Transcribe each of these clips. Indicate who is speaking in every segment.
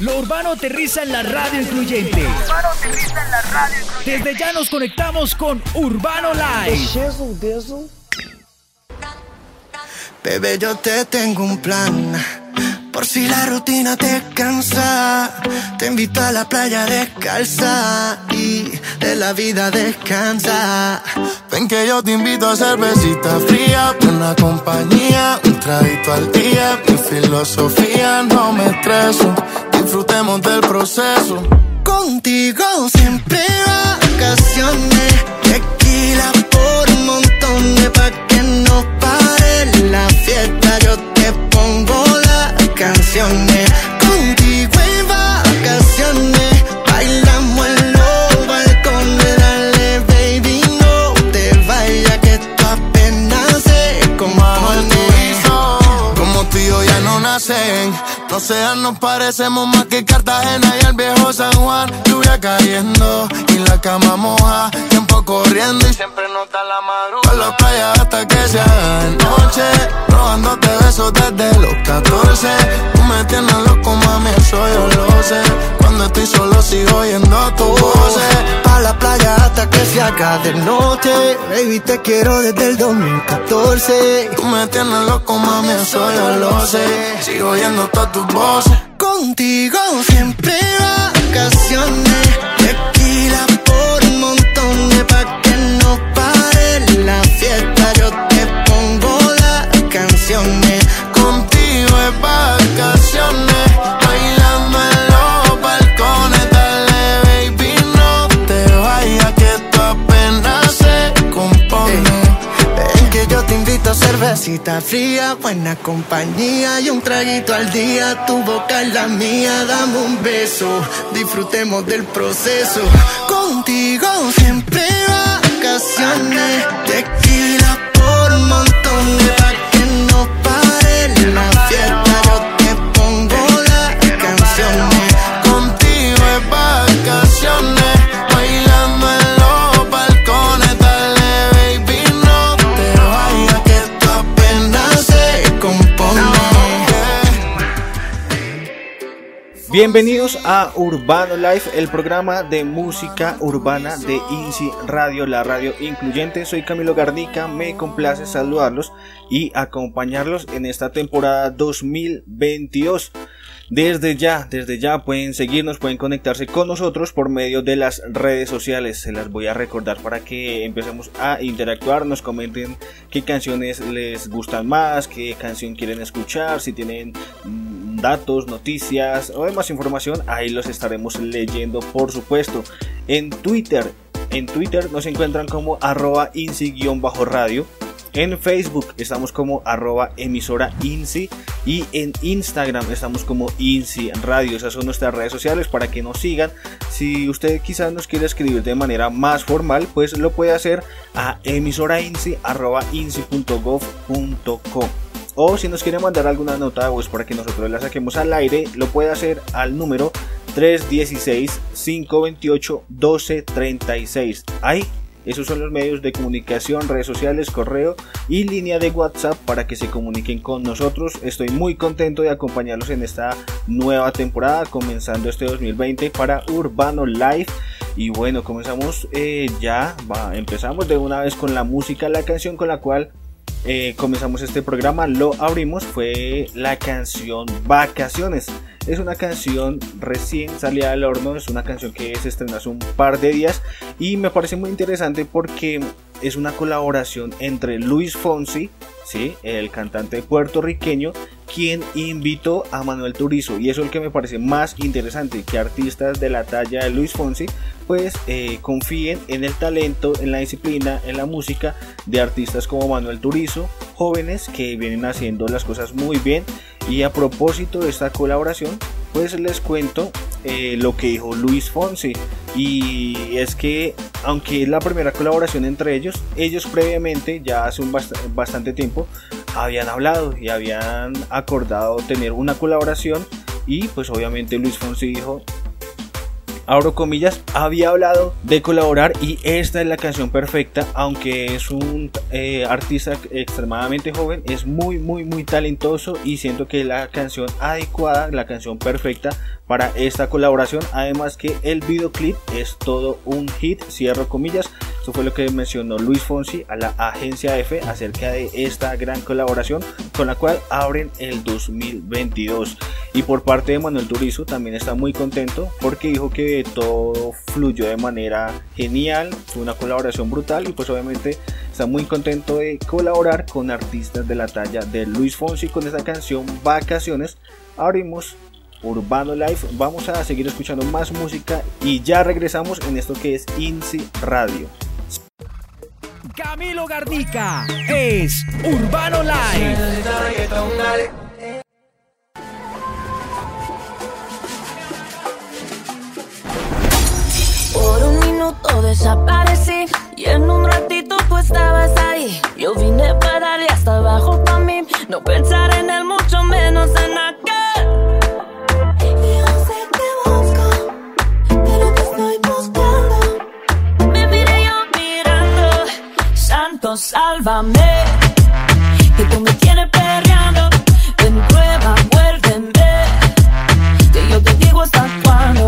Speaker 1: Lo urbano aterriza en la radio incluyente. Desde ya nos conectamos con Urbano Live.
Speaker 2: Bebé, yo te tengo un plan. Por si la rutina te cansa, te invito a la playa descalza y de la vida descansa. Ven que yo te invito a cervecita fría, buena compañía, un traguito al día. Mi filosofía, no me estreso, disfrutemos del proceso. Contigo siempre vacaciones, tequila por un montón de pa' que no pare la fiesta. Yo te pongo canciones, contigo en vacaciones, bailamos en los balcones, dale baby, no te vayas que esto apenas se compone. Como tú y yo ya no nacen, no sean, nos parecemos más que Cartagena y el viejo San Juan. Lluvia cayendo y la cama moja, tiempo corriendo y siempre nota la madrugada. A la playa hasta que se haga de noche, robándote besos desde los 14. Tú me tienes loco, mami, eso yo lo sé. Cuando estoy solo sigo oyendo tu voz. Pa' la playa hasta que se haga de noche, baby, te quiero desde el 2014. Tú me tienes loco, mami, eso yo lo sé. Sigo oyendo todas tus voces. Contigo siempre vacaciones, tequila por un montón de pa' que no pare la fiesta. Yo te pongo las canciones, contigo es vacaciones, bailando en los balcones, dale baby, no te vayas que esto apenas se compone. Ven que yo te invito a cervecita fría, buena compañía y un traguito al día. Tu boca es la mía, dame un beso, disfrutemos del proceso. Contigo siempre vacaciones, tequila por un montón de pa' que no pare la fiesta. Yo te pongo las canciones, contigo es vacaciones, bailando en los balcones, dale baby, no te vayas que esto apenas se compone.
Speaker 3: Bienvenidos a Urbano Live, el programa de música urbana de INSI Radio, la radio incluyente. Soy Camilo Garnica, me complace saludarlos y acompañarlos en esta temporada 2022. Desde ya pueden seguirnos, pueden conectarse con nosotros por medio de las redes sociales. Se las voy a recordar para que empecemos a interactuar, nos comenten qué canciones les gustan más, qué canción quieren escuchar, si tienen datos, noticias o demás información, ahí los estaremos leyendo, por supuesto. En Twitter nos encuentran como @INSI_radio. En Facebook estamos como @emisora INSI y en Instagram estamos como INSI Radio. Esas son nuestras redes sociales para que nos sigan. Si usted quizás nos quiere escribir de manera más formal, pues lo puede hacer a emisorainsi@insi.gov.co. O si nos quiere mandar alguna nota de voz para que nosotros la saquemos al aire, lo puede hacer al número 316-528-1236. Ahí, esos son los medios de comunicación, redes sociales, correo y línea de WhatsApp para que se comuniquen con nosotros. Estoy muy contento de acompañarlos en esta nueva temporada, comenzando este 2020 para Urbano Live. Y bueno, empezamos de una vez con la música. La canción con la cual comenzamos este programa, lo abrimos, fue la canción Vacaciones. Es una canción recién salida del horno, es una canción que se estrenó hace un par de días y me parece muy interesante porque es una colaboración entre Luis Fonsi, ¿sí?, el cantante puertorriqueño, quien invitó a Manuel Turizo. Y eso es lo que me parece más interesante, que artistas de la talla de Luis Fonsi pues confíen en el talento, en la disciplina, en la música de artistas como Manuel Turizo, jóvenes que vienen haciendo las cosas muy bien. Y a propósito de esta colaboración, pues les cuento lo que dijo Luis Fonsi. Y es que, aunque es la primera colaboración entre ellos previamente, ya hace bastante tiempo, habían hablado y habían acordado tener una colaboración. Y pues obviamente Luis Fonsi dijo abro comillas, había hablado de colaborar y esta es la canción perfecta, aunque es un artista extremadamente joven, es muy talentoso y siento que es la canción adecuada, la canción perfecta para esta colaboración, además que el videoclip es todo un hit, cierro comillas. Esto fue lo que mencionó Luis Fonsi a la agencia EFE acerca de esta gran colaboración con la cual abren el 2022. Y por parte de Manuel Turizo también está muy contento porque dijo que todo fluyó de manera genial, fue una colaboración brutal y pues obviamente está muy contento de colaborar con artistas de la talla de Luis Fonsi con esta canción Vacaciones. Abrimos Urbano Live, vamos a seguir escuchando más música y ya regresamos en esto que es INSI Radio.
Speaker 1: Camilo Garnica es Urbano Live.
Speaker 4: Por un minuto desaparecí y en un ratito tú estabas ahí. Yo vine para darle hasta abajo pa' mí, no pensar en él, mucho menos en aquel. Yo sé que busco, pero te estoy buscando. Me miré yo mirando, santo sálvame, que tú me tienes perreando. Ven, prueba, vuélveme, que yo te digo hasta cuándo.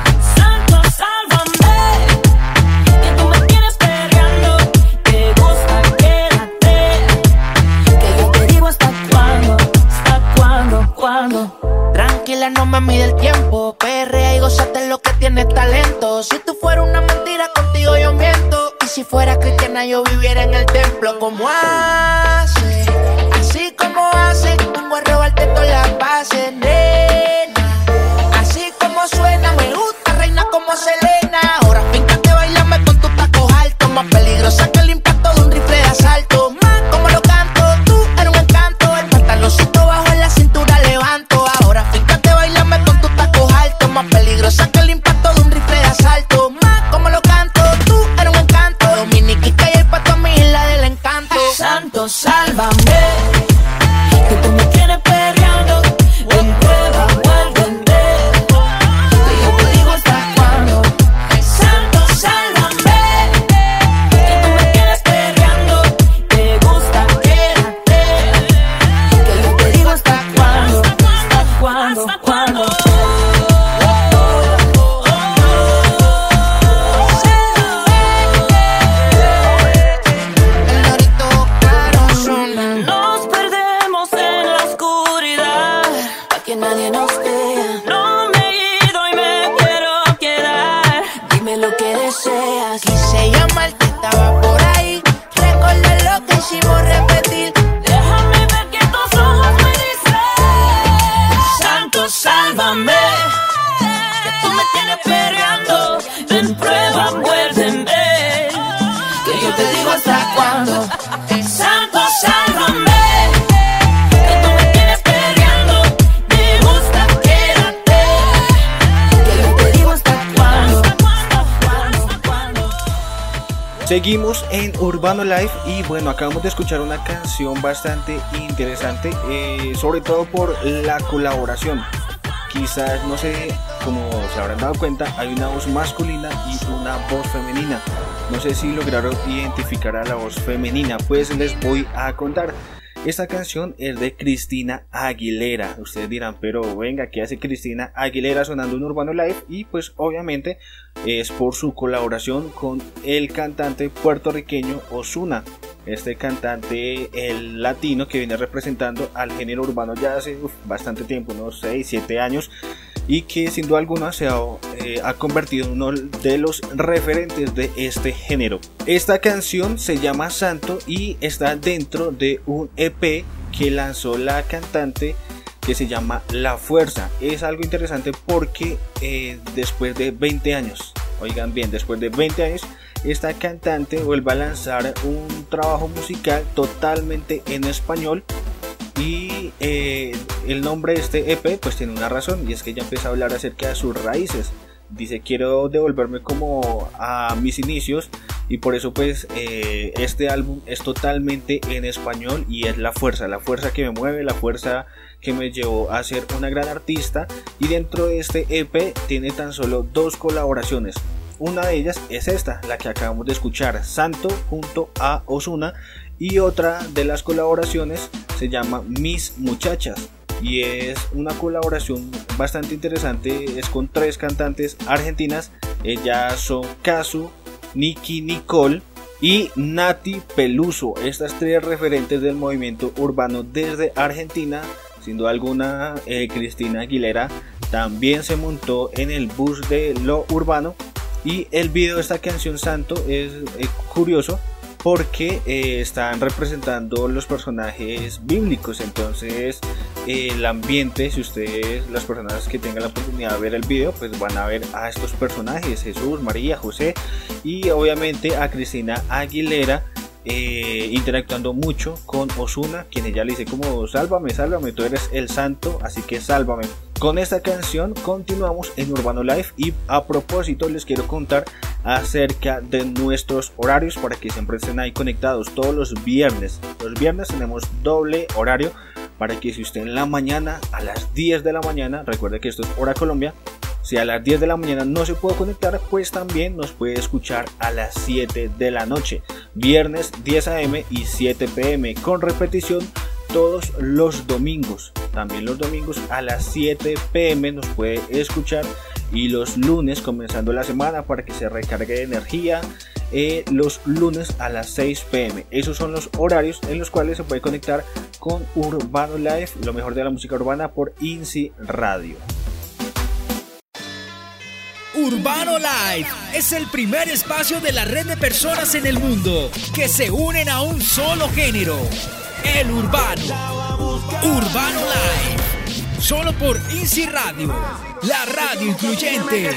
Speaker 5: Tranquila, no me mide el tiempo. Perrea y gózate lo que tienes talento. Si tú fueras una mentira, contigo yo miento. Y si fuera cristiana, yo viviera en el templo. Como hace, así como hace. Vengo a robarte todas las bases, nena. Así como suena, me gusta, reina como Selena. Ahora fíjate, bailame con tus tacos altos. Más peligrosa que el impacto de un rifle de asalto. Más como lo canto, tú eres un encanto. El pantaloncito bajo en la cintura levanto. Ahora fíjate, bailame con tus tacos altos. Más peligrosa que el impacto de un rifle de asalto. Más como lo canto, tú eres un encanto. Dominiquita y el pato a mi isla del encanto.
Speaker 4: Santo, sálvame, que tú me tienes perreando. Ven, prueba, vuélveme, que yo te digo hasta cuándo. Santo, sálvame, que tú me tienes perreando. Te gusta, quédate, que yo te digo hasta cuándo. Hasta cuándo, cuándo.
Speaker 5: El norito caro suena.
Speaker 4: Nos perdemos en la oscuridad, pa' que nadie nos vea. No me he ido y me quiero quedar. Dime lo que deseas.
Speaker 5: Quise llamarte, estaba por ahí. Recordar lo que hicimos, repetir.
Speaker 4: Déjame ver que tus ojos me dicen. Santo, sálvame, que tú me tienes peleando. Ven, prueba, vuélveme, que yo te digo hasta cuándo. Santo, sálvame, que tú me tienes peleando. Me gusta, quédate, que yo te digo hasta cuándo. ¿Cuándo?
Speaker 3: Seguimos en Urbano Live y bueno, acabamos de escuchar una canción bastante interesante, sobre todo por la colaboración. Quizás, no sé, como se habrán dado cuenta, hay una voz masculina y una voz femenina. No sé si lograron identificar a la voz femenina, pues les voy a contar. Esta canción es de Cristina Aguilera. Ustedes dirán, pero venga, ¿qué hace Cristina Aguilera sonando en Urbano Live? Y pues obviamente es por su colaboración con el cantante puertorriqueño Ozuna. Este cantante, el latino que viene representando al género urbano ya hace bastante tiempo, unos 6-7 años. Y que sin duda alguna se ha convertido en uno de los referentes de este género. Esta canción se llama Santo y está dentro de un EP que lanzó la cantante que se llama La Fuerza. Es algo interesante porque después de 20 años, oigan bien, después de 20 años, esta cantante vuelve a lanzar un trabajo musical totalmente en español. Y el nombre de este EP pues tiene una razón, y es que ella empieza a hablar acerca de sus raíces. Dice, quiero devolverme como a mis inicios, y por eso pues este álbum es totalmente en español y es la fuerza que me mueve, la fuerza que me llevó a ser una gran artista, y dentro de este EP tiene tan solo 2 colaboraciones. Una de ellas es esta, la que acabamos de escuchar, Santo junto a Ozuna, y otra de las colaboraciones se llama Mis Muchachas, y es una colaboración bastante interesante, es con 3 cantantes argentinas. Ellas son Kazu, Nicki Nicole y Nati Peluso, estas 3 referentes del movimiento urbano desde Argentina. Sin duda alguna, Cristina Aguilera también se montó en el bus de lo urbano, y el video de esta canción Santo es curioso porque están representando los personajes bíblicos. Entonces el ambiente, si ustedes, las personas que tengan la oportunidad de ver el video, pues van a ver a estos personajes, Jesús, María, José, y obviamente a Cristina Aguilera interactuando mucho con Ozuna, quien ella le dice como sálvame, sálvame, tú eres el santo, así que sálvame. Con esta canción continuamos en Urbano Live, y a propósito les quiero contar acerca de nuestros horarios para que siempre estén ahí conectados todos los viernes. Los viernes tenemos doble horario para que si usted en la mañana a las 10 de la mañana, recuerde que esto es hora Colombia, si a las 10 de la mañana no se puede conectar, pues también nos puede escuchar a las 7 de la noche. Viernes 10 am y 7 pm, con repetición todos los domingos. También los domingos a las 7 pm nos puede escuchar, y los lunes comenzando la semana para que se recargue de energía, los lunes a las 6 pm. Esos son los horarios en los cuales se puede conectar con Urbano Live, lo mejor de la música urbana por INSI Radio.
Speaker 1: Urbano Live es el primer espacio de la red de personas en el mundo que se unen a un solo género, el urbano. Urbano Live, solo por INSI Radio, la radio incluyente.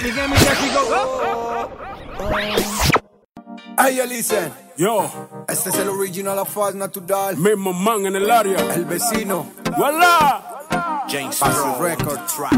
Speaker 6: Hey, listen.
Speaker 7: Yo,
Speaker 6: Este es el original Afaz Natural.
Speaker 7: mismo man en el área.
Speaker 6: El vecino.
Speaker 7: ¡Voilà!
Speaker 6: James Paso Record.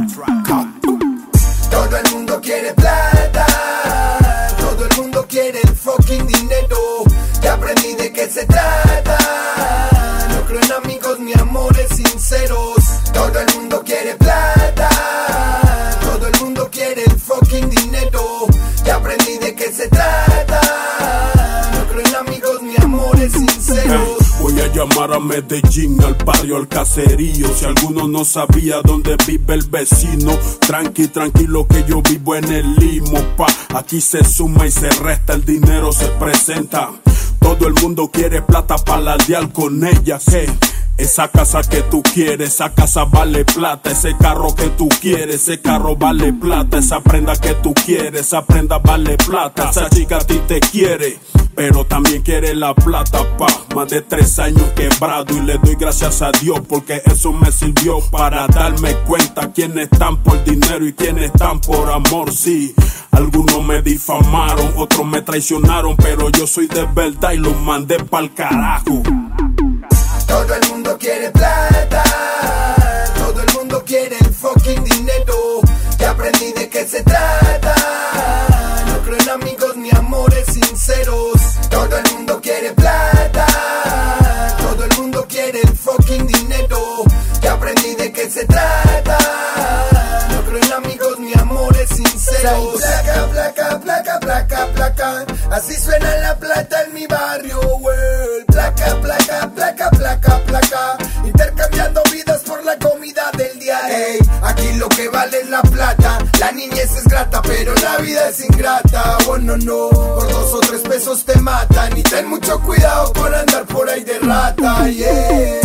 Speaker 6: Todo el mundo quiere plata. Todo el mundo quiere el fucking dinero. Ya aprendí de qué se trata. No creo en amigos ni amores sinceros. Todo el mundo quiere plata. Todo el mundo quiere el fucking dinero. Ya aprendí de qué se trata. No creo en amigos ni amores sinceros.
Speaker 7: Voy a llamar a Medellín, al barrio, al caserío. Si alguno no sabía dónde vive el vecino, tranquilo que yo vivo en el Limo, pa. Aquí se suma y se resta, el dinero se presenta. Todo el mundo quiere plata para lardear con ella, ¿qué? Esa casa que tú quieres, esa casa vale plata. Ese carro que tú quieres, ese carro vale plata. Esa prenda que tú quieres, esa prenda vale plata. Esa chica a ti te quiere, pero también quiere la plata, pa. Más de 3 años quebrado y le doy gracias a Dios, porque eso me sirvió para darme cuenta quiénes están por dinero y quiénes están por amor. Sí, algunos me difamaron, otros me traicionaron, pero yo soy de verdad y los mandé pa'l carajo.
Speaker 6: Todo el mundo quiere plata. Todo el mundo quiere el fucking dinero. Ya aprendí de qué se trata. No creo en amigos ni amores sinceros. Todo el mundo quiere plata. Todo el mundo quiere el fucking dinero. Ya aprendí de qué se trata. No creo en amigos ni amores sinceros. Placa, placa, placa, placa, placa. Así suena la plata en mi barrio, world. Placa, placa, placa, placa, placa. Intercambiando vidas por la comida del día. Ey, aquí lo que vale es la plata. La niñez es grata, pero la vida es ingrata. Oh, no, no. Por 2 o 3 pesos te matan. Y ten mucho cuidado con andar por ahí de rata, yeah.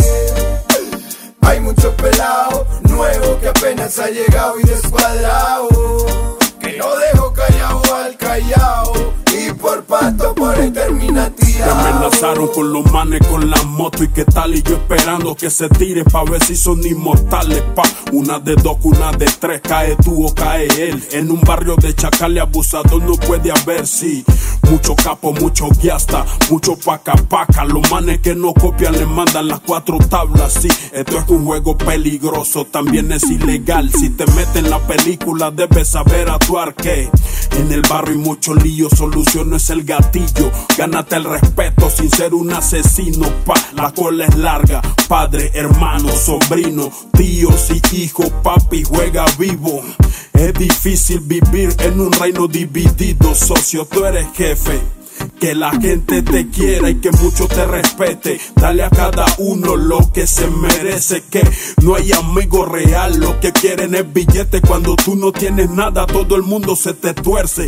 Speaker 6: Hay mucho pelado nuevo que apenas ha llegado y descuadrado, que no dejo callado al callao. Y por pato por ahí termina tirado.
Speaker 7: Me amenazaron con los manes con la moto y qué tal, y yo esperando que se tiren pa' ver si son inmortales, pa. Una de 2, una de 3, cae tú o cae él. En un barrio de chacal y abusador no puede haber, sí. Mucho capo, mucho guiasta, mucho paca paca. Los manes que no copian le mandan las 4 tablas, sí. Esto es un juego peligroso, también es ilegal. Si te metes en la película debes saber actuar, que En el barrio hay mucho lío, solución no es el gatillo. Gánate el respeto sin ser un asesino, la cola es larga. Padre, hermano, sobrino, tíos y hijos, papi juega vivo. Es difícil vivir en un reino dividido, socio, tú eres jefe. Que la gente te quiera y que mucho te respete. Dale a cada uno lo que se merece. Que no hay amigo real, lo que quieren es billete. Cuando tú no tienes nada, todo el mundo se te tuerce.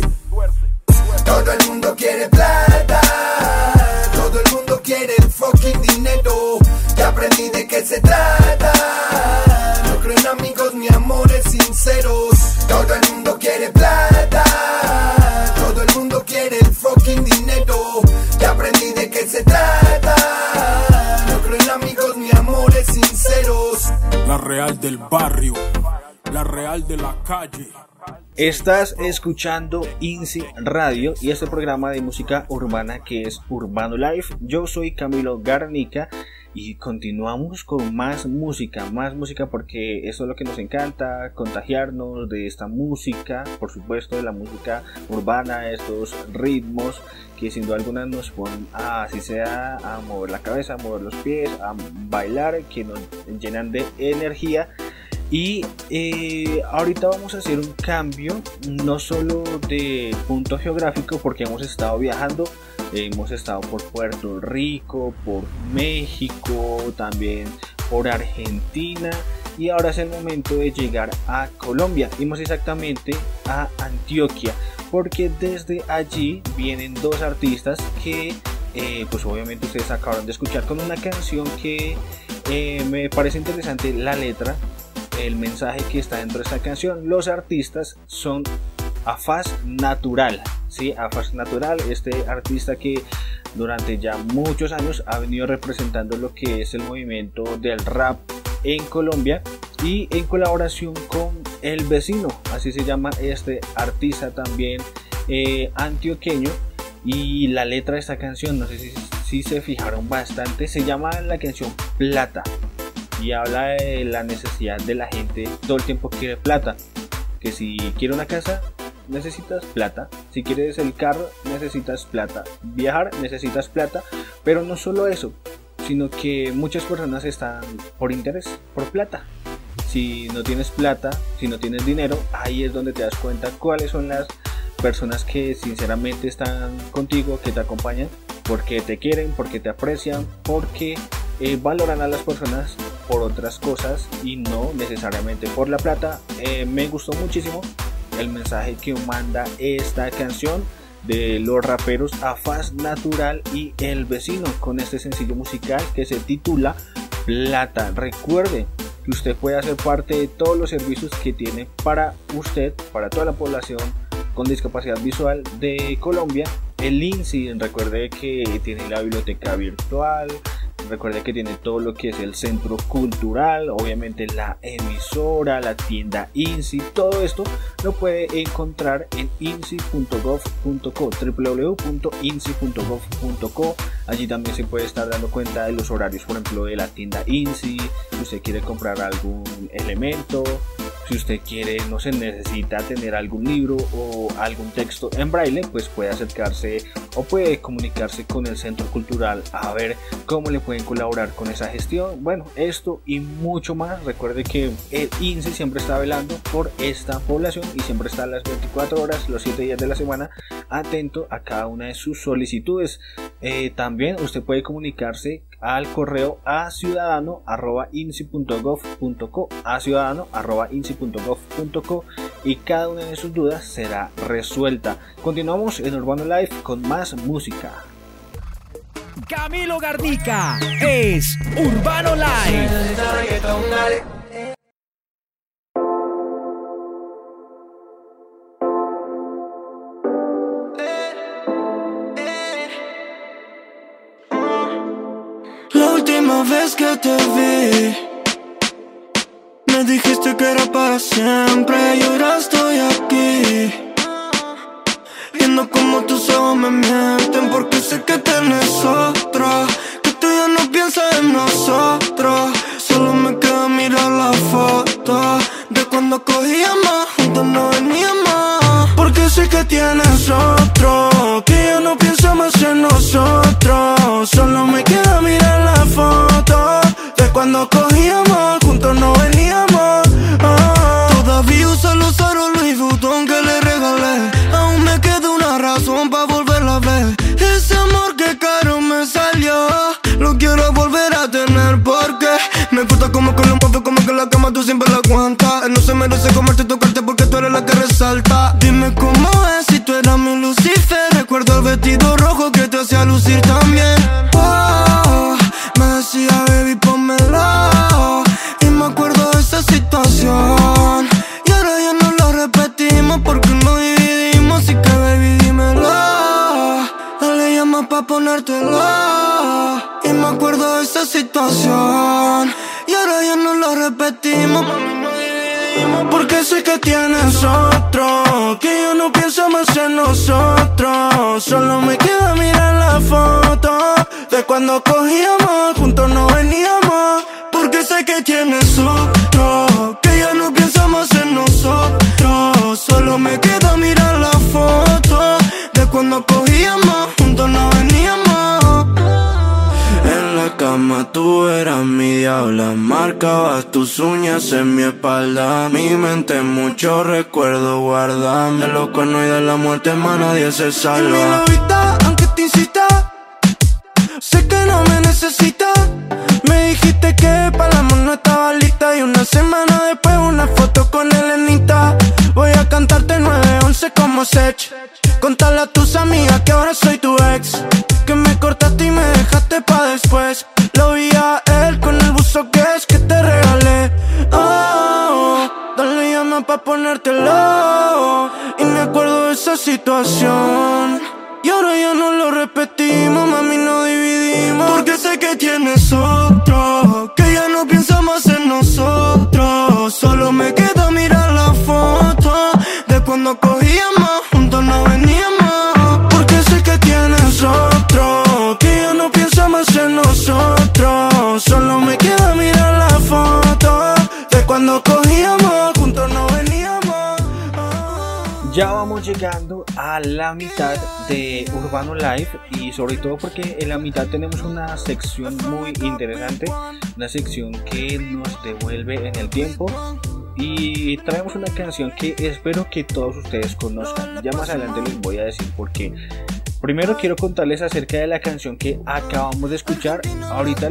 Speaker 6: Todo el mundo quiere plata, todo el mundo quiere el fucking dinero. Ya aprendí de qué se trata, no creo en amigos ni amores sinceros. Todo el mundo quiere plata, todo el mundo quiere el fucking dinero. Ya aprendí de qué se trata, no creo en amigos ni amores sinceros.
Speaker 7: La real del barrio, la real de la calle.
Speaker 3: Estás escuchando INSI Radio y este programa de música urbana que es Urbano Life. Yo soy Camilo Garnica y continuamos con más música porque eso es lo que nos encanta, contagiarnos de esta música, por supuesto de la música urbana, estos ritmos que sin duda alguna nos ponen así sea a mover la cabeza, a mover los pies, a bailar, que nos llenan de energía. Y ahorita vamos a hacer un cambio, no solo de punto geográfico, porque hemos estado viajando, hemos estado por Puerto Rico, por México, también por Argentina, y ahora es el momento de llegar a Colombia, y más exactamente a Antioquia, porque desde allí vienen dos artistas que pues obviamente ustedes acabaron de escuchar con una canción que me parece interesante la letra. El mensaje que está dentro de esta canción. Los artistas son Afas Natural, ¿sí? Afas Natural, este artista que durante ya muchos años ha venido representando lo que es el movimiento del rap en Colombia y en colaboración con El Vecino, así se llama este artista también antioqueño. Y la letra de esta canción, no sé si se fijaron bastante, se llama la canción Plata. Y habla de la necesidad de la gente, todo el tiempo quiere plata, que si quiere una casa necesitas plata, si quieres el carro necesitas plata, viajar necesitas plata, pero no solo eso, sino que muchas personas están por interés, por plata. Si no tienes plata, si no tienes dinero, ahí es donde te das cuenta cuáles son las personas que sinceramente están contigo, que te acompañan, porque te quieren, porque te aprecian, porque valoran a las personas por otras cosas y no necesariamente por la plata. Me gustó muchísimo el mensaje que manda esta canción de los raperos Afas Natural y El Vecino con este sencillo musical que se titula Plata. Recuerde que usted puede hacer parte de todos los servicios que tiene para usted, para toda la población con discapacidad visual de Colombia. El INSI, recuerde que tiene la biblioteca virtual, recuerde que tiene todo lo que es el centro cultural, obviamente la emisora, la tienda INSI, todo esto lo puede encontrar en insi.gov.co, www.insi.gov.co. Allí también se puede estar dando cuenta de los horarios, por ejemplo, de la tienda INSI, si usted quiere comprar algún elemento, si usted quiere, no sé, necesita tener algún libro o algún texto en braille, pues puede acercarse o puede comunicarse con el centro cultural a ver cómo le pueden colaborar con esa gestión. Bueno, esto y mucho más. Recuerde que el INSI siempre está velando por esta población y siempre está a las 24 horas, los 7 días de la semana, atento a cada una de sus solicitudes. También usted puede comunicarse al correo a ciudadano@insi.gov.co, y cada una de sus dudas será resuelta. Continuamos en Urbano Life con más música.
Speaker 1: Camilo Garnica es Urbano Life.
Speaker 2: La última vez que te vi, me dijiste que era para siempre y ahora estoy aquí, viendo como tus ojos me mienten, porque sé que tienes otra, que tú ya no piensas en nosotros. Solo me queda mirar la foto de cuando cogíamos juntos, no veníamos, porque sé que tienes sé comerte, tocarte porque tú eres la que resalta. Dime cómo es si tú eras mi Lucifer. Recuerdo el vestido rojo que te hacía lucir también. Oh, me decía baby pónmelo. Y me acuerdo de esa situación. Y ahora ya no lo repetimos porque nos dividimos. Así que baby dímelo. Dale llama pa' ponértelo. Y me acuerdo de esa situación. Y ahora ya no lo repetimos, mami, no dividimos. Porque sé que tienes otro, que yo no pienso más en nosotros. Solo me queda mirar la foto de cuando cogíamos, juntos no veníamos. Porque sé que tienes otro, que ya no pienso más en nosotros. Solo me queda mirar la foto de cuando cogíamos, juntos no veníamos. En la cama tú eras mi diabla, marcabas tus uñas en mi espalda. Mi mente mucho recuerdo guarda. De los cuernos y de la muerte más nadie se salva. Y mi lobita, aunque te incita, sé que no me necesitas. Me dijiste que para el amor no estaba lista. Y una semana después una foto con Elenita. Voy a cantarte 911 como Sech. Contale a tus amigas que ahora soy tu ex, que me cortaste y me dejaste pa' después. Lo vi a él con el buzo que es que te regalé. Oh, dale llama pa' ponértelo. Y me acuerdo de esa situación. Y ahora ya no lo repetimos, mami, no dividimos. Porque sé que tienes otro, que ya no piensa más en nosotros. Solo me queda mirar la foto de cuando cogíamos, juntos no veníamos. Porque sé que tienes otro, que ya no piensa más en nosotros. Solo me queda mirar la foto de cuando cogíamos, juntos no veníamos.
Speaker 3: Ya vamos llegando a la mitad de Urbano Live y sobre todo porque en la mitad tenemos una sección muy interesante, una sección que nos devuelve en el tiempo y traemos una canción que espero que todos ustedes conozcan. Ya más adelante les voy a decir por qué. Primero quiero contarles acerca de la canción que acabamos de escuchar. Ahorita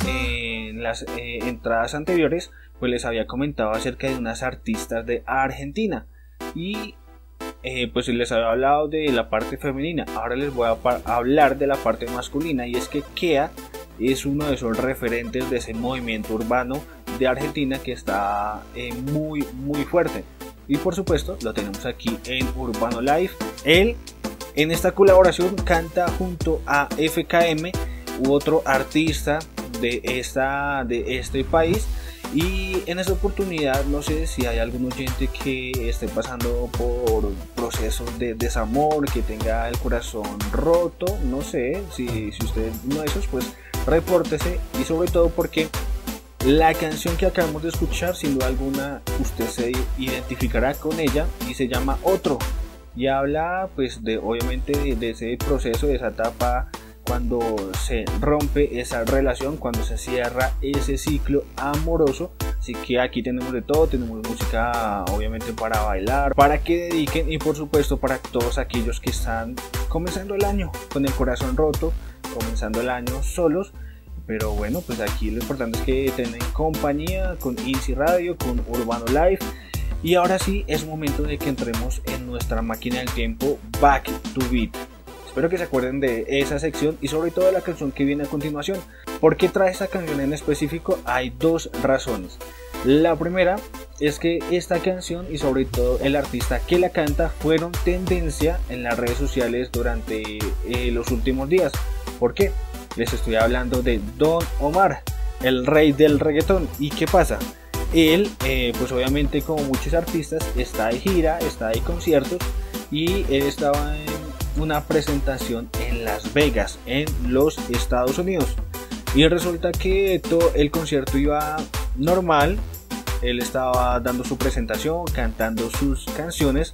Speaker 3: en las entradas anteriores pues les había comentado acerca de unas artistas de Argentina y pues les había hablado de la parte femenina. Ahora les voy a hablar de la parte masculina, y es que Kea es uno de esos referentes de ese movimiento urbano de Argentina que está muy fuerte, y por supuesto lo tenemos aquí en Urbano Live. Él en esta colaboración canta junto a FKM, u otro artista de este país. Y en esta oportunidad no sé si hay algún oyente que esté pasando por procesos de desamor, que tenga el corazón roto, no sé, si usted es uno de esos, pues repórtese, y sobre todo porque la canción que acabamos de escuchar, sin duda alguna usted se identificará con ella, y se llama Otro, y habla pues obviamente de ese proceso, de esa etapa cuando se rompe esa relación, cuando se cierra ese ciclo amoroso. Así que aquí tenemos de todo, tenemos música obviamente para bailar, para que dediquen, y por supuesto para todos aquellos que están comenzando el año con el corazón roto, comenzando el año solos. Pero bueno, pues aquí lo importante es que tengan compañía con Easy Radio, con Urbano Live. Y ahora sí es momento de que entremos en nuestra máquina del tiempo Back to Beat. Espero que se acuerden de esa sección y sobre todo de la canción que viene a continuación. ¿Por qué trae esta canción en específico? Hay dos razones. La primera es que esta canción y sobre todo el artista que la canta fueron tendencia en las redes sociales durante los últimos días. ¿Por qué? Les estoy hablando de Don Omar, el rey del reggaetón. ¿Y qué pasa? Él, pues obviamente como muchos artistas, está de gira, está de conciertos, y él estaba en una presentación en Las Vegas, en los Estados Unidos, y resulta que todo el concierto iba normal. Él estaba dando su presentación, cantando sus canciones,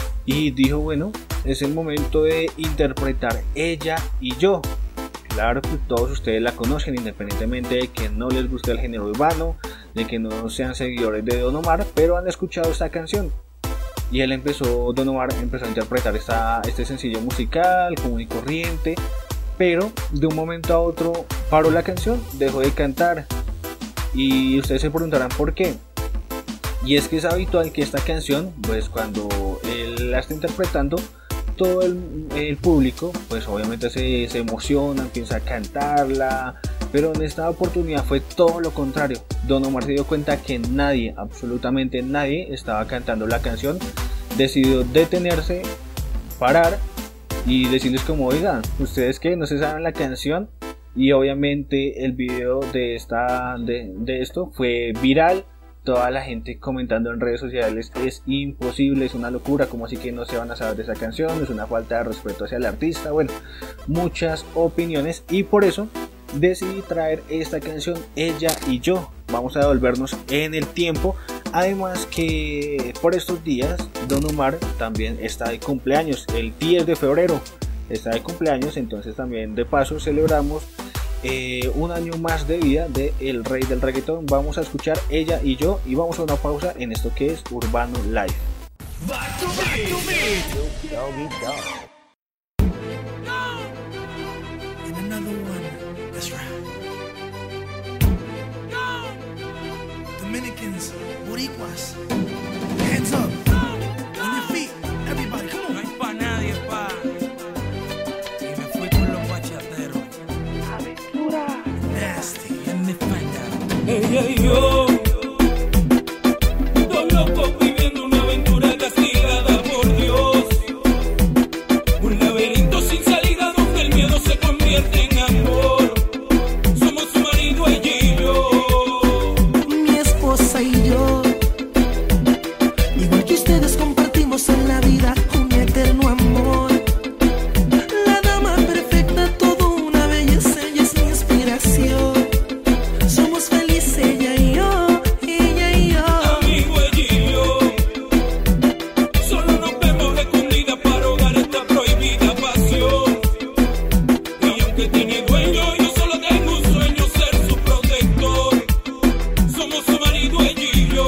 Speaker 3: y dijo, bueno, es el momento de interpretar Ella y Yo. Claro que todos ustedes la conocen, independientemente de que no les guste el género urbano, de que no sean seguidores de Don Omar, pero han escuchado esta canción. Y Don Omar empezó a interpretar este sencillo musical común y corriente, pero de un momento a otro paró la canción, dejó de cantar. Y ustedes se preguntarán por qué. Y es que es habitual que esta canción, pues cuando él la está interpretando, todo el público pues obviamente se emociona, empieza a cantarla, pero en esta oportunidad fue todo lo contrario. Don Omar se dio cuenta que nadie, absolutamente nadie, estaba cantando la canción. Decidió detenerse, parar y decirles como, oigan, ¿ustedes qué? ¿No se saben la canción? Y obviamente el video de esto fue viral. Toda la gente comentando en redes sociales, es imposible, es una locura, como así que no se van a saber de esa canción, es una falta de respeto hacia el artista. Bueno, muchas opiniones, y por eso decidí traer esta canción, Ella y Yo. Vamos a devolvernos en el tiempo. Además que por estos días Don Omar también está de cumpleaños, el 10 de febrero está de cumpleaños, entonces también de paso celebramos un año más de vida de el rey del reggaetón. Vamos a escuchar Ella y Yo y vamos a una pausa en esto que es Urbano Live.
Speaker 1: Back to beat.
Speaker 2: And another one, that's right. Dominicans, Boricuas, hands up, on your feet, everybody, come on.
Speaker 8: No hay pa' nadie, pa. Y me fui con los bachateros.
Speaker 2: Nasty.
Speaker 8: En mi falda. Ella y yo, dos locos viviendo una aventura castigada por Dios. Un laberinto sin salida donde el miedo se convierte en amor. Somos su marido, ella y yo.
Speaker 2: Mi esposa y yo, igual que ustedes compartimos en la vida un eterno amor. La dama perfecta, todo una belleza, ella es mi inspiración. Somos felices ella y yo, ella y yo.
Speaker 8: Amigo, ella y yo, solo nos vemos escondidas para ahogar esta prohibida pasión. Y aunque tiene dueño, yo solo tengo un sueño, ser su protector. Somos su marido, ella y yo.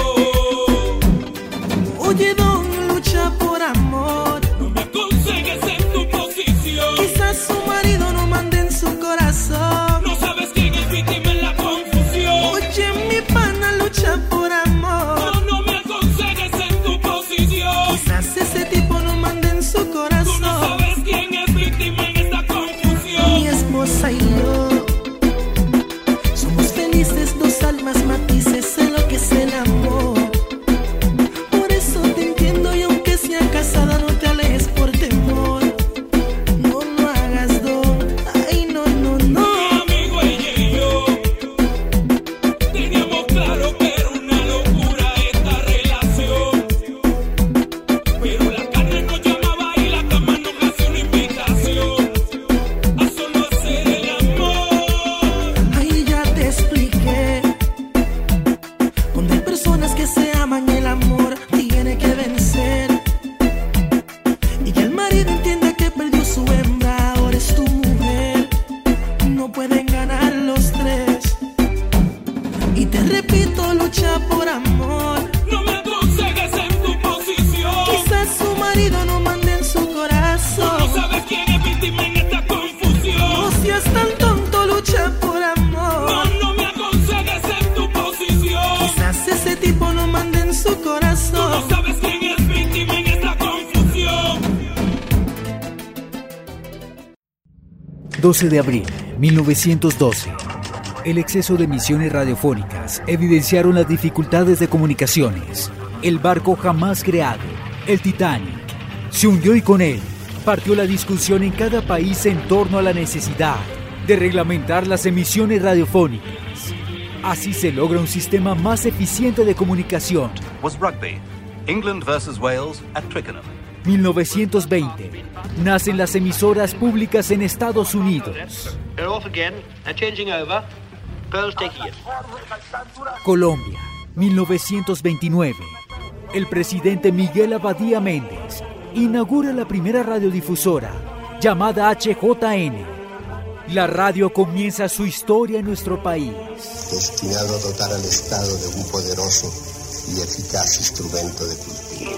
Speaker 2: Oye, don, lucha por amor.
Speaker 8: No me aconsejes en tu posición.
Speaker 2: Quizás su marido no mande en su corazón.
Speaker 8: No sabes quién es víctima en la confusión.
Speaker 2: Oye, mi pana, lucha por amor.
Speaker 8: No me aconsejes en tu posición.
Speaker 2: Quizás ese tipo no mande en su
Speaker 8: Tú no
Speaker 2: corazón.
Speaker 8: sabes quién es víctima en esta confusión.
Speaker 2: Mi esposa y yo somos felices, dos almas matices en lo que es el amor. Por eso te entiendo y aunque sea casada no te alejes por temor. No lo hagas, don. Ay, no, no,
Speaker 8: Mi
Speaker 2: no.
Speaker 8: amigo, ella y yo teníamos claro que era una locura esta relación. Pero la carne nos llamaba y la cama nos hacía una invitación a solo hacer el amor.
Speaker 2: Ahí ya te expliqué. Cuando hay personas que se aman, el amor tiene que vencer. Y que el marido entienda que perdió su hembra, ahora es tu mujer. No pueden ganar los tres. Y te repito, lucha por amor.
Speaker 8: No me aconsejes en tu posición.
Speaker 2: Quizás su marido no mande en su
Speaker 8: Tú no
Speaker 2: corazón.
Speaker 8: sabes quién es víctima en esta confusión.
Speaker 2: No seas tan tonto, lucha por amor.
Speaker 8: No me aconsejes en tu posición.
Speaker 2: Quizás ese tipo no mande en su
Speaker 8: Tú no
Speaker 2: corazón.
Speaker 8: sabes quién es víctima en esta confusión.
Speaker 1: 12 de abril, 1912. El exceso de emisiones radiofónicas evidenciaron las dificultades de comunicaciones. El barco jamás creado, el Titanic, se hundió y con él partió la discusión en cada país en torno a la necesidad de reglamentar las emisiones radiofónicas. Así se logra un sistema más eficiente de comunicación.
Speaker 9: Was rugby. England versus Wales at Twickenham.
Speaker 1: 1920. Nacen las emisoras públicas en Estados Unidos.
Speaker 10: They're off again. They're changing over. Pearl's taking it.
Speaker 1: Colombia, 1929. El presidente Miguel Abadía Méndez inaugura la primera radiodifusora, llamada HJN. La radio comienza su historia en nuestro país.
Speaker 11: Destinado a dotar al Estado de un poderoso y eficaz instrumento de cultivo.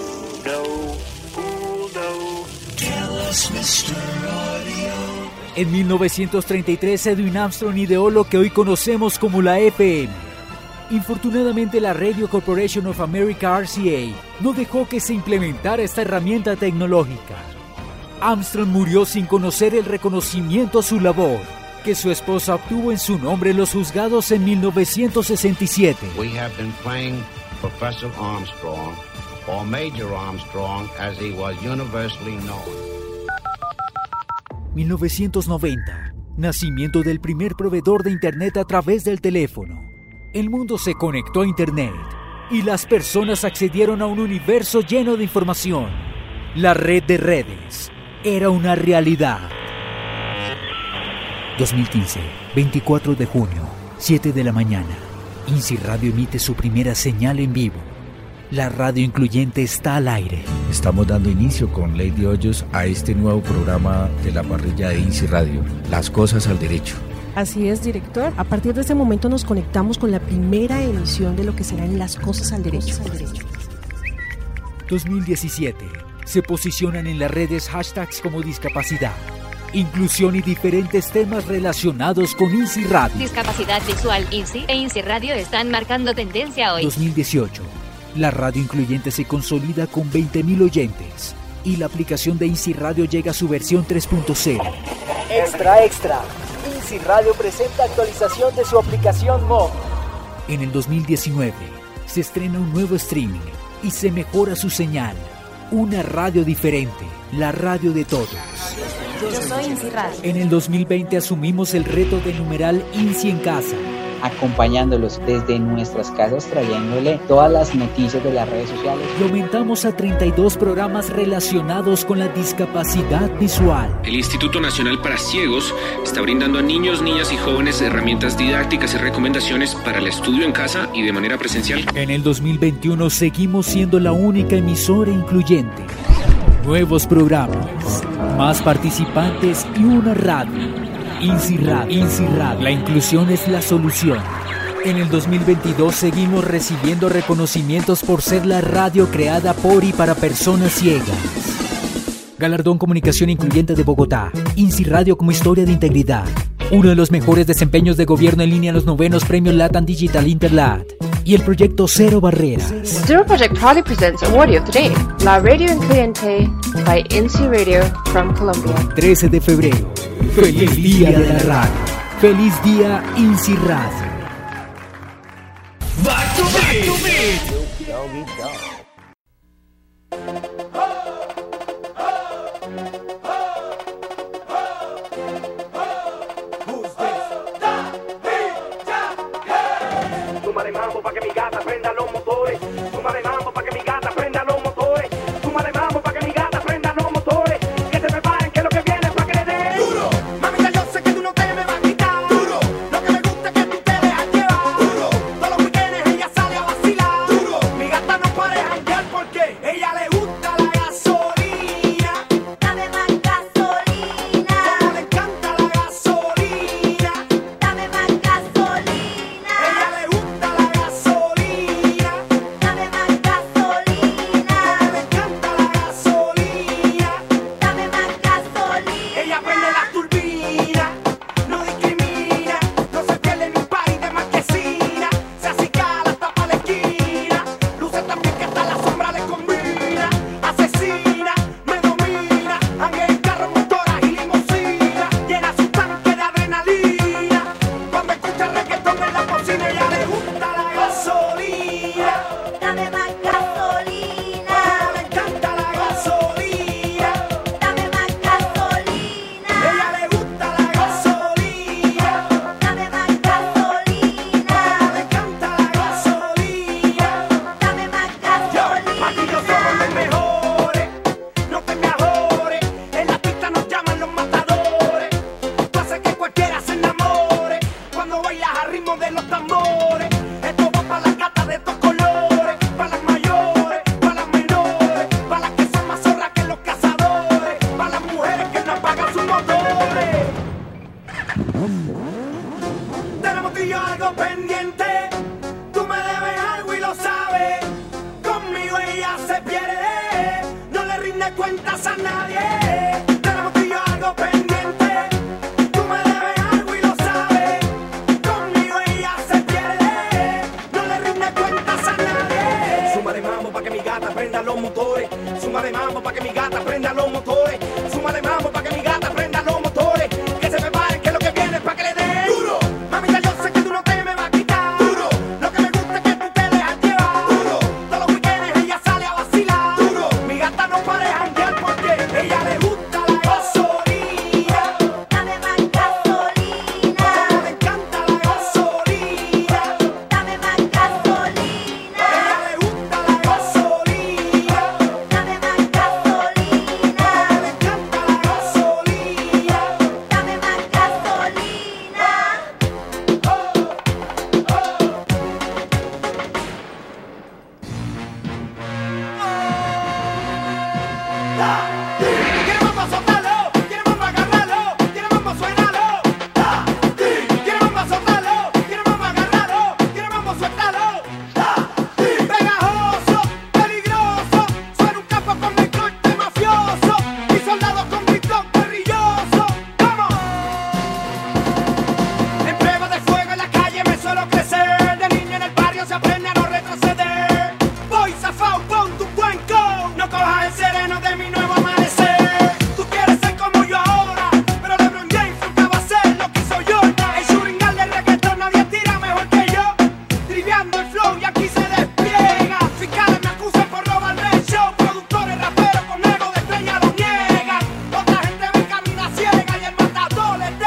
Speaker 1: En 1933, Edwin Armstrong ideó lo que hoy conocemos como la FM. Infortunadamente, la Radio Corporation of America RCA no dejó que se implementara esta herramienta tecnológica. Armstrong murió sin conocer el reconocimiento a su labor, que su esposa obtuvo en su nombre en los juzgados en 1967.
Speaker 12: We have been playing Professor Armstrong, or Major Armstrong, as he was universally known.
Speaker 1: 1990. Nacimiento del primer proveedor de Internet a través del teléfono. El mundo se conectó a Internet y las personas accedieron a un universo lleno de información. La red de redes era una realidad. 2015, 24 de junio, 7 de la mañana. INSI Radio emite su primera señal en vivo. La radio incluyente está al aire.
Speaker 13: Estamos dando inicio con Lady Hoyos a este nuevo programa de la parrilla de INSI Radio, Las Cosas al Derecho.
Speaker 14: Así es, director. A partir de este momento nos conectamos con la primera emisión de lo que serán Las Cosas al Derecho.
Speaker 1: 2017. Se posicionan en las redes hashtags como discapacidad, inclusión y diferentes temas relacionados con INSI Radio.
Speaker 15: Discapacidad visual, INSI e INSI Radio están marcando tendencia hoy.
Speaker 1: 2018. La radio incluyente se consolida con 20.000 oyentes y la aplicación de INSI Radio llega a su versión 3.0.
Speaker 16: Extra, extra. INSI Radio presenta actualización de su aplicación móvil.
Speaker 1: En el 2019 se estrena un nuevo streaming y se mejora su señal. Una radio diferente, la radio de todos.
Speaker 15: Yo soy INSI Radio.
Speaker 1: En el 2020 asumimos el reto de numeral INSI en casa,
Speaker 17: acompañándolos desde nuestras casas, trayéndole todas las noticias de las redes sociales.
Speaker 1: Y aumentamos a 32 programas relacionados con la discapacidad visual.
Speaker 18: El Instituto Nacional para Ciegos está brindando a niños, niñas y jóvenes herramientas didácticas y recomendaciones para el estudio en casa y de manera presencial.
Speaker 1: En el 2021 seguimos siendo la única emisora incluyente. Nuevos programas, más participantes y una radio. INSI Radio. INSI Radio. La inclusión es la solución. En el 2022 seguimos recibiendo reconocimientos por ser la radio creada por y para personas ciegas. Galardón Comunicación Incluyente de Bogotá. INSI Radio como historia de integridad. Uno de los mejores desempeños de gobierno en línea en los 9º premios Latam Digital Interlat. Y el proyecto Cero Barreras.
Speaker 19: Zero Project proudly presents Awardee of the Day, La Radio Incluyente by INSI Radio from Colombia.
Speaker 1: 13 de febrero. ¡Feliz Día de la Radio! ¡Feliz Día INSI Radio!
Speaker 8: Back to beat.
Speaker 6: Súmale mambo pa' que mi gata prenda los motores. Súmale mambo pa' que mi gata prenda los motores. Súmale mambo pa' que mi gata prenda los motores. Que se preparen que lo que viene es pa' que le den duro. Mamita, yo sé que tú no te me vas a quitar duro. Lo que me gusta es que tú te dejas llevar duro. Todos los weekends ella sale a vacilar duro. Mi gata no puede janguear porque ella le gusta la gasolina.
Speaker 20: Dame más gasolina.
Speaker 6: Como le encanta la gasolina.
Speaker 20: Dame más gasolina.
Speaker 6: Ella le gusta la gasolina.
Speaker 20: Dame más gasolina.
Speaker 6: Como le encanta la gasolina.
Speaker 20: Dame más gasolina.
Speaker 6: Ella prende la turbina, no discrimina, no se pierde ni un país de marquesina. Se acicala hasta pa' la esquina, luce tan bien que hasta la sombra le combina. Asesina, me domina, anda en carro, motoras y limusina. Llena su tanque de adrenalina, cuando escucha reggaetón en la cocina. Ella le gusta la gasolina.
Speaker 20: Dame más gasolina.
Speaker 6: Como le encanta la gasolina.
Speaker 20: Dame más gasolina.
Speaker 6: Ella le gusta la gasolina.
Speaker 20: Dame más gasolina.
Speaker 6: Como le encanta la gasolina.
Speaker 20: Dame más gasolina.
Speaker 6: Aquí yo somos los mejores, no te me ajores. En la pista nos llaman los matadores. Tú haces que cualquiera se enamore cuando bailas al ritmo de los tambores. Esto va para las gatas de estos colores, para las mayores, para las menores, para las que son más zorras que los cazadores, para las mujeres que no apagan sus motores. Tenemos tú y yo algo pendiente. Tú me debes algo y lo sabes. Conmigo ella se pierde. No le rinde cuentas a nadie. Tenemos tú y yo algo pendiente. Tú me debes algo y lo sabes. Conmigo ella se pierde. No que mi gata prenda los motores. Súmale mambo pa' que mi gata prenda los motores. Que se preparen que lo que viene es pa' que le den duro. Mamita, yo sé que tú no te me vas a quitar duro. Lo que me gusta es que tú te dejas llevar duro. Todos los weekends ella sale a vacilar duro. Mi gata no para de janguear porque ella le gusta la gasolina.
Speaker 20: Dame más gasolina.
Speaker 6: Le encanta la gasolina.
Speaker 20: Dame más gasolina.
Speaker 6: Ella le gusta la gasolina.
Speaker 20: Dame más gasolina.
Speaker 6: Le encanta la gasolina.
Speaker 20: Dame más gasolina.
Speaker 6: Quiere mambo soltarlo, quiere mambo agarrarlo, quiere mambo suénalo. Quiere mambo soltarlo, quiere mambo agarrarlo, quiere mambo suéltalo. Pegajoso, peligroso, suena un capo con mi corte mafioso y soldados con gritón guerrilloso. ¡Vamos! En prueba de fuego en la calle me suelo crecer. De niño en el barrio se aprende a no retroceder. Voy zafao, pon tu buen coat. No cojas el sereno de mi nuevo amanecer. Tú quieres ser como yo ahora, pero LeBron James nunca va a ser lo que hizo Jordan. El shooting del reggaetón nadie tira mejor que yo. Triviando el flow y aquí se despliega. Fiscales me acusan por robarme el show. Productores, raperos con ego de estrella lo niegan. Otra gente me camina ciega y el matador es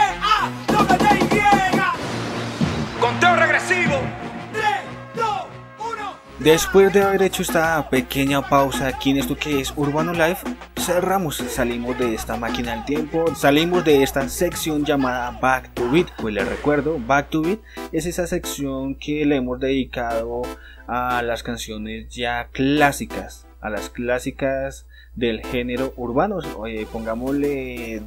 Speaker 6: D-A-D-Y. Conteo regresivo. 3, 2, 1.
Speaker 3: Después de haber hecho esta pequeña pausa aquí en esto que es Urbano Live, cerramos, salimos de esta máquina del tiempo, salimos de esta sección llamada Back to Beat. Pues les recuerdo, Back to Beat es esa sección que le hemos dedicado a las canciones ya clásicas, a las clásicas del género urbano. Oye, pongámosle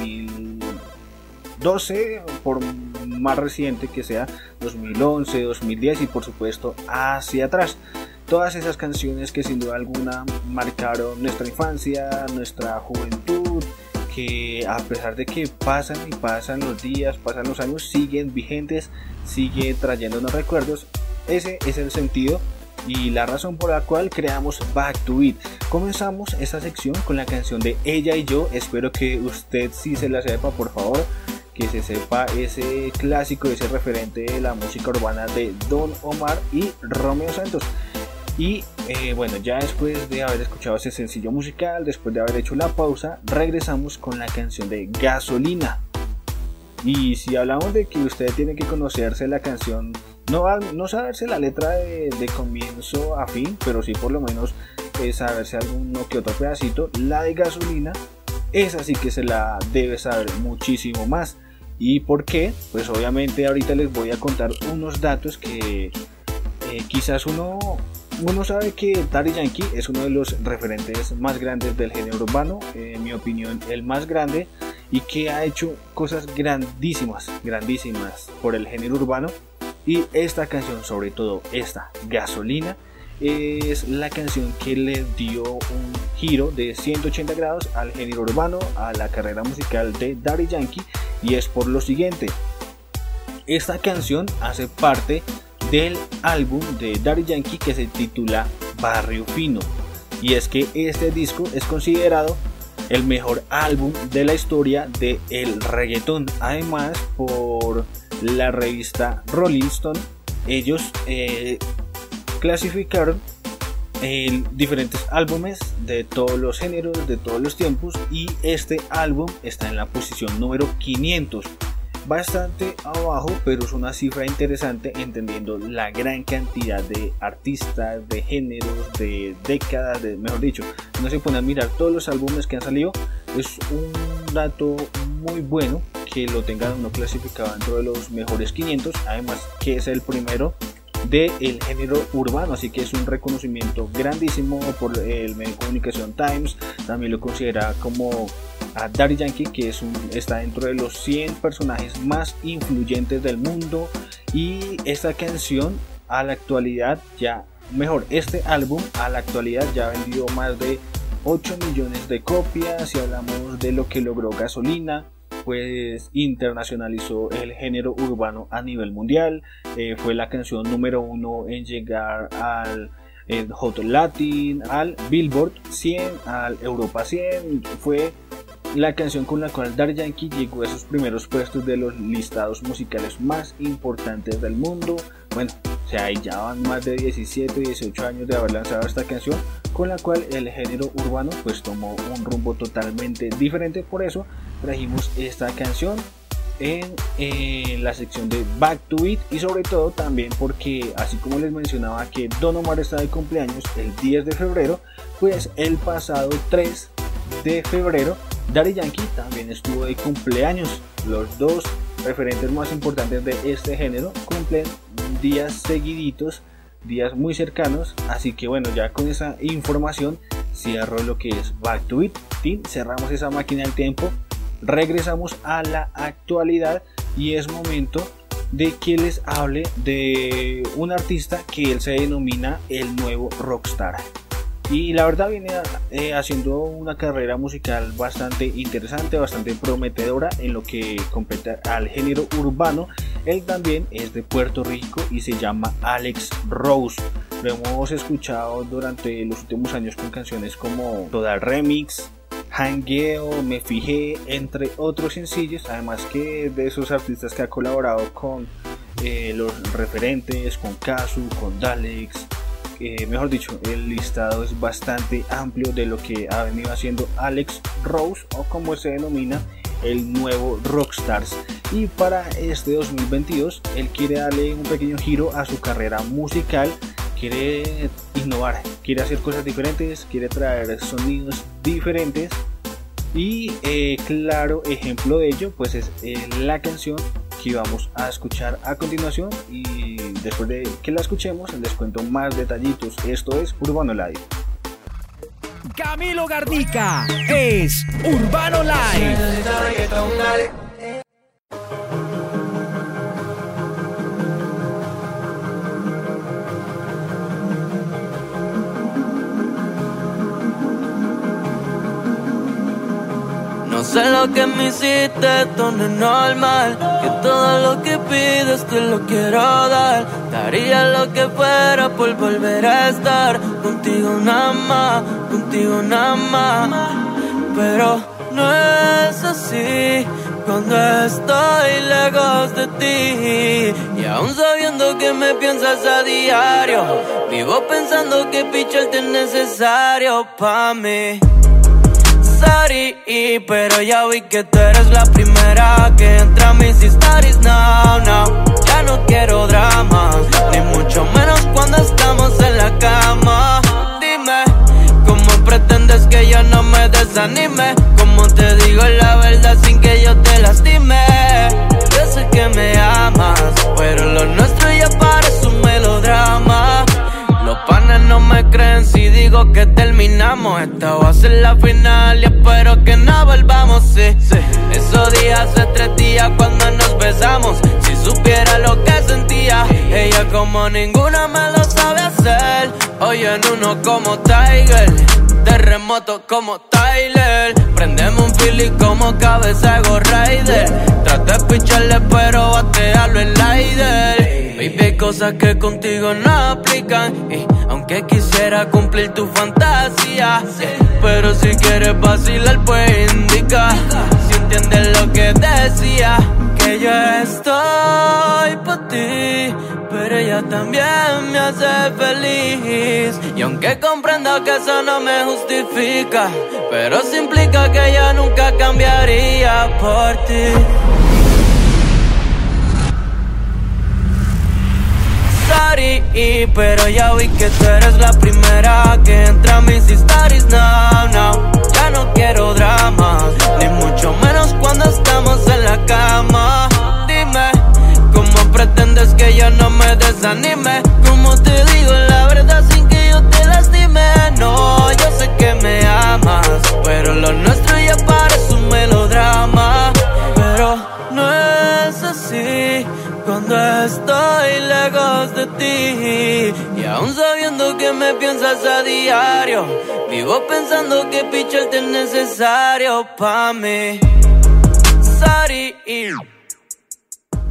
Speaker 3: 2012, por más reciente que sea, 2011, 2010 y por supuesto hacia atrás. Todas esas canciones que sin duda alguna marcaron nuestra infancia, nuestra juventud, que a pesar de que pasan y pasan los días, pasan los años, siguen vigentes, siguen trayéndonos recuerdos. Ese es el sentido y la razón por la cual creamos Back to Beat. Comenzamos esta sección con la canción de Ella y Yo. Espero que usted sí se la sepa, por favor, que se sepa ese clásico, ese referente de la música urbana de Don Omar y Romeo Santos. Y bueno, ya después de haber escuchado ese sencillo musical, después de haber hecho la pausa, regresamos con la canción de Gasolina. Y si hablamos de que usted tiene que conocerse la canción, no saberse la letra de comienzo a fin, pero sí por lo menos saberse alguno que otro pedacito, la de Gasolina, esa sí que se la debe saber muchísimo más. ¿Y por qué? Pues obviamente ahorita les voy a contar unos datos que quizás uno sabe que Daddy Yankee es uno de los referentes más grandes del género urbano, en mi opinión el más grande, y que ha hecho cosas grandísimas por el género urbano. Y esta canción, sobre todo esta, Gasolina, es la canción que le dio un giro de 180 grados al género urbano, a la carrera musical de Daddy Yankee, y es por lo siguiente. Esta canción hace parte del álbum de Daddy Yankee que se titula Barrio Fino, y es que este disco es considerado el mejor álbum de la historia del reggaetón. Además, por la revista Rolling Stone, ellos clasificaron diferentes álbumes de todos los géneros, de todos los tiempos, y este álbum está en la posición número 500. Bastante abajo, pero es una cifra interesante entendiendo la gran cantidad de artistas, de géneros, de décadas, mejor dicho, no se pone a mirar todos los álbumes que han salido. Es un dato muy bueno que lo tengan uno clasificado dentro de los mejores 500, además que es el primero del género urbano, así que es un reconocimiento grandísimo por el medio de comunicación Times. También lo considera como a Daddy Yankee, que está dentro de los 100 personajes más influyentes del mundo. Y esta canción a la actualidad este álbum a la actualidad ya ha vendido más de 8 millones de copias. Si hablamos de lo que logró Gasolina, pues internacionalizó el género urbano a nivel mundial. Fue la canción número 1 en llegar al Hot Latin, al Billboard 100, al Europa 100. Fue la canción con la cual Daddy Yankee llegó a esos primeros puestos de los listados musicales más importantes del mundo. Bueno, o sea, ya van más de 17, 18 años de haber lanzado esta canción, con la cual el género urbano pues tomó un rumbo totalmente diferente. Por eso trajimos esta canción en la sección de Back to It, y sobre todo también porque, así como les mencionaba que Don Omar está de cumpleaños el 10 de febrero, pues el pasado 3 de febrero Daddy Yankee también estuvo de cumpleaños. Los dos referentes más importantes de este género cumplen días seguiditos, días muy cercanos. Así que bueno, ya con esa información cierro lo que es Back to It. Cerramos esa máquina del tiempo, regresamos a la actualidad y es momento de que les hable de un artista que él se denomina el nuevo rockstar. Y la verdad viene haciendo una carrera musical bastante interesante, bastante prometedora en lo que compete al género urbano. Él también es de Puerto Rico y se llama Alex Rose. Lo hemos escuchado durante los últimos años con canciones como Toda Remix, Hangueo, Me Fijé, entre otros sencillos. Además que de esos artistas que ha colaborado con los referentes, con Casu, con Dalex. Mejor dicho, el listado es bastante amplio de lo que ha venido haciendo Alex Rose, o como se denomina, el nuevo Rockstars. Y para este 2022 él quiere darle un pequeño giro a su carrera musical, quiere innovar, quiere hacer cosas diferentes, quiere traer sonidos diferentes. Y claro ejemplo de ello pues es la canción que vamos a escuchar a continuación, y después de que la escuchemos les cuento más detallitos. Esto es Urbano Live.
Speaker 1: Camilo Garnica es Urbano Live.
Speaker 21: No sé lo que me hiciste, esto no es normal. Que todo lo que pides te lo quiero dar. Daría lo que fuera por volver a estar contigo nada más, contigo nada más. Pero no es así cuando estoy lejos de ti. Y aún sabiendo que me piensas a diario, vivo pensando que picharte es necesario pa' mí. Sorry, pero ya vi que tú eres la primera que entra a mis stories. No, no, ya no quiero dramas, ni mucho menos cuando estamos en la cama. Dime, ¿cómo pretendes que yo no me desanime? ¿Cómo te digo la verdad sin que yo te lastime? Yo sé que me amas, pero lo nuestro ya parece un melodrama. Los panes no me creen si digo que terminamos. Esta va a ser la final y espero que no volvamos, sí. Esos días hace 3 días cuando nos besamos. Si supiera lo que sentía, ella como ninguna me lo sabe hacer. Oye, en uno como Tiger, terremoto como Tyler. Prendemos un Philly como cabeza de Ghost Rider. Traté de picharle pero batearlo en Lider. Baby, hay cosas que contigo no aplican, y aunque quisiera cumplir tu fantasía, pero si quieres vacilar pues indica. Si entiendes lo que decía, que yo estoy por ti, pero ella también me hace feliz. Y aunque comprendo que eso no me justifica, pero sí implica que ella nunca cambiaría por ti. Sorry, pero ya vi que tú eres la primera que entra a mis stories. No, no, ya no quiero dramas, ni mucho menos cuando estamos en la cama. Dime, ¿cómo pretendes que yo no me desanime? ¿Cómo te digo la verdad sin que yo te lastime? No, yo sé que me amas, pero lo nuestro ya parece un melodrama. Pero no es así cuando estoy lejos de ti. Y aún sabiendo que me piensas a diario, vivo pensando que picharte es necesario pa' mí. Sorry.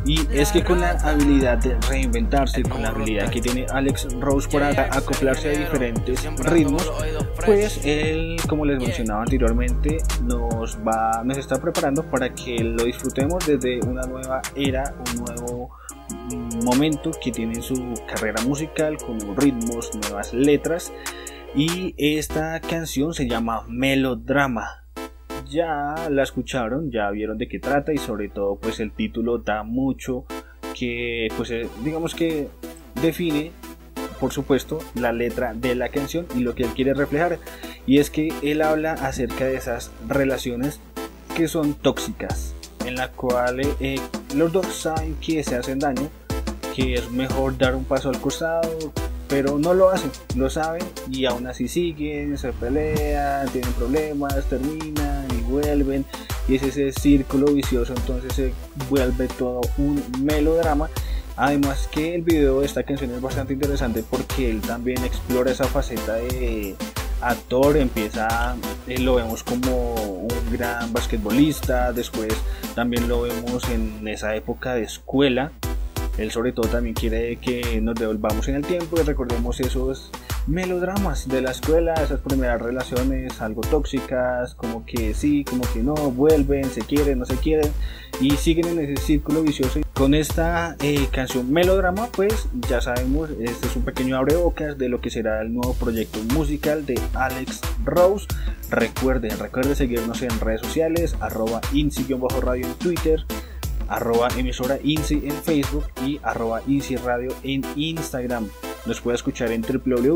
Speaker 3: Y es que con la habilidad de reinventarse, con la habilidad que tiene Alex Rose para acoplarse a diferentes ritmos, pues él, como les mencionaba anteriormente, nos está preparando para que lo disfrutemos desde una nueva era, un nuevo momento que tiene su carrera musical, con nuevos ritmos, nuevas letras. Y esta canción se llama Melodrama. Ya la escucharon, ya vieron de qué trata, y sobre todo pues el título da mucho que pues digamos que define, por supuesto, la letra de la canción y lo que él quiere reflejar, y es que él habla acerca de esas relaciones que son tóxicas, en la cual los dos saben que se hacen daño, que es mejor dar un paso al costado, pero no lo hacen, lo saben y aún así siguen, se pelean, tienen problemas, terminan y vuelven, y es ese círculo vicioso. Entonces se vuelve todo un melodrama. Además que el video de esta canción es bastante interesante porque él también explora esa faceta de actor, lo vemos como un gran basquetbolista, después también lo vemos en esa época de escuela. Él sobre todo también quiere que nos devolvamos en el tiempo y recordemos esos melodramas de la escuela, esas primeras relaciones algo tóxicas, como que sí, como que no, vuelven, se quieren, no se quieren y siguen en ese círculo vicioso. Con esta canción Melodrama, pues ya sabemos, este es un pequeño abrebocas de lo que será el nuevo proyecto musical de Alex Rose. Recuerde seguirnos en redes sociales, @INSI_radio en Twitter, @emisora INSI en Facebook y @INSI Radio en Instagram. Nos puede escuchar en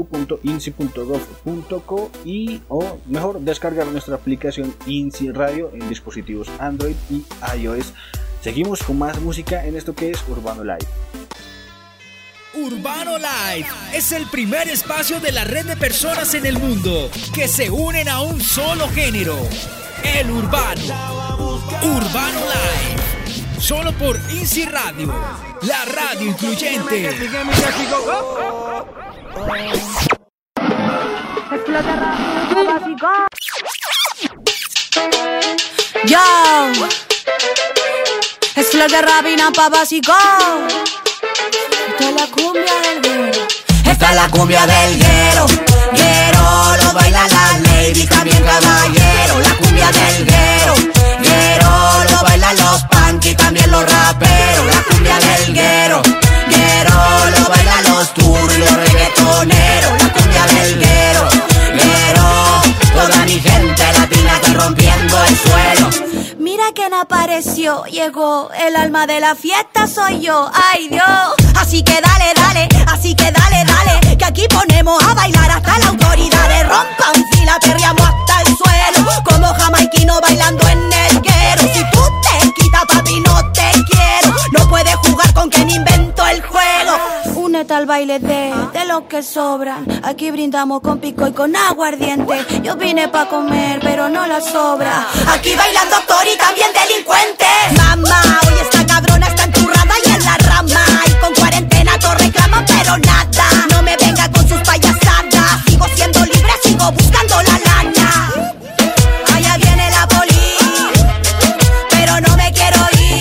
Speaker 3: www.insi.gov.co o mejor descargar nuestra aplicación INSI Radio en dispositivos Android y iOS. Seguimos con más música en esto que es Urbano Live.
Speaker 1: Urbano Live es el primer espacio de la red de personas en el mundo que se unen a un solo género, el urbano. Urbano Live. Solo por INSI Radio, la radio incluyente.
Speaker 5: Yo, es flor de rabina pa' básico. Esta es la cumbia del guero. Esta es la cumbia del guero. Guero, lo baila la lady, también caballero. La cumbia del guero. Guero, lo bailan los punky, también los raperos. La cumbia del guero. Guero, lo bailan los turros y los reggaetoneros. La cumbia del guero. Guero, toda mi gente latina está rompiendo el suelo. Mira quién apareció, llegó, el alma de la fiesta soy yo, ay Dios. Así que dale, dale, así que dale, dale, que aquí ponemos a bailar hasta la autoridad. Rompan fila, perreamos hasta el suelo, como jamaiquino bailando en el guero. Si tú te quitas, papi, no te quiero. No puedes jugar con quien inventó el juego. Únete al baile de los que sobran. Aquí brindamos con pico y con aguardiente. Yo vine pa' comer, pero no la sobra. Aquí bailan doctor y también delincuente. Mamá, hoy esta cabrona está enturrada y en la rama. Y con cuarentena todos reclaman, pero nada. No me venga con sus payasadas. Sigo siendo libre, sigo buscando la lana. Allá viene la poli, pero no me quiero ir.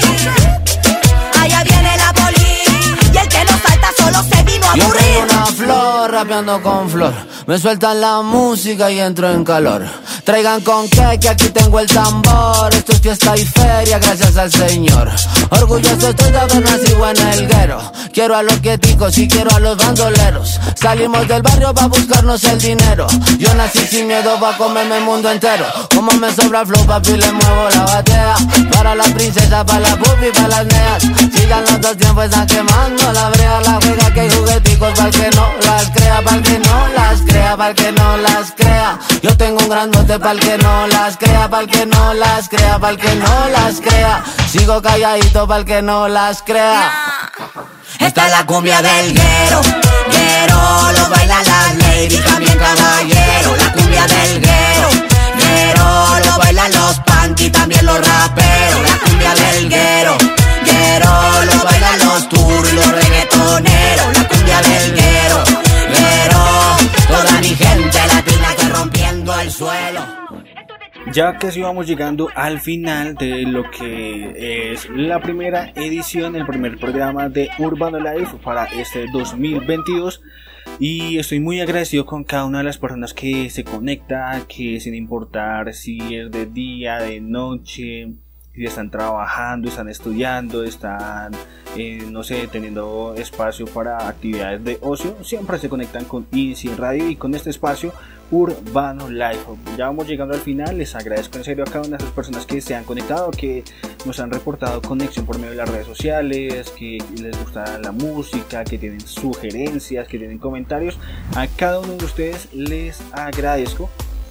Speaker 5: Allá viene la poli, y el que no salta solo se vino a aburrir. Yo tengo una flor rapeando con flor. Me sueltan la música y entro en calor. Traigan con que aquí tengo el tambor. Esto es fiesta y feria, gracias al Señor. Orgulloso estoy de haber nacido en el guero. Quiero a los quieticos y quiero a los bandoleros. Salimos del barrio pa' buscarnos el dinero. Yo nací sin miedo pa' comerme el mundo entero. Como me sobra el flow, papi, le muevo la batea. Para la princesa, para la pupi, para las neas. Sigan los dos tiempos, están quemando la brea. La juega que hay jugueticos para el que no las crea, para el que no las crea, para el que no las crea. Yo tengo un grandote para el que no las crea, para el que no las crea, para el que no las crea. Sigo calladito para el que no las crea. Esta es la cumbia del guero. Guero, lo baila la lady, también caballero. La cumbia del guero. Guero, lo bailan los punky, también los raperos. La cumbia del guero. Guero, lo bailan los turros y los reggaetoneros. La cumbia del guero. Guero, toda mi gente latina está rompiendo el suelo.
Speaker 3: Ya casi vamos llegando al final de lo que es la primera edición, el primer programa de Urbano Life para este 2022. Y estoy muy agradecido con cada una de las personas que se conecta, que sin importar si es de día, de noche, si están trabajando, están estudiando, están, no sé, teniendo espacio para actividades de ocio, siempre se conectan con INSI Radio y con este espacio Urbano Life. Ya vamos llegando al final. Les agradezco en serio a cada una de esas personas que se han conectado, que nos han reportado conexión por medio de las redes sociales, que les gusta la música, que tienen sugerencias, que tienen comentarios. A cada uno de ustedes les agradezco.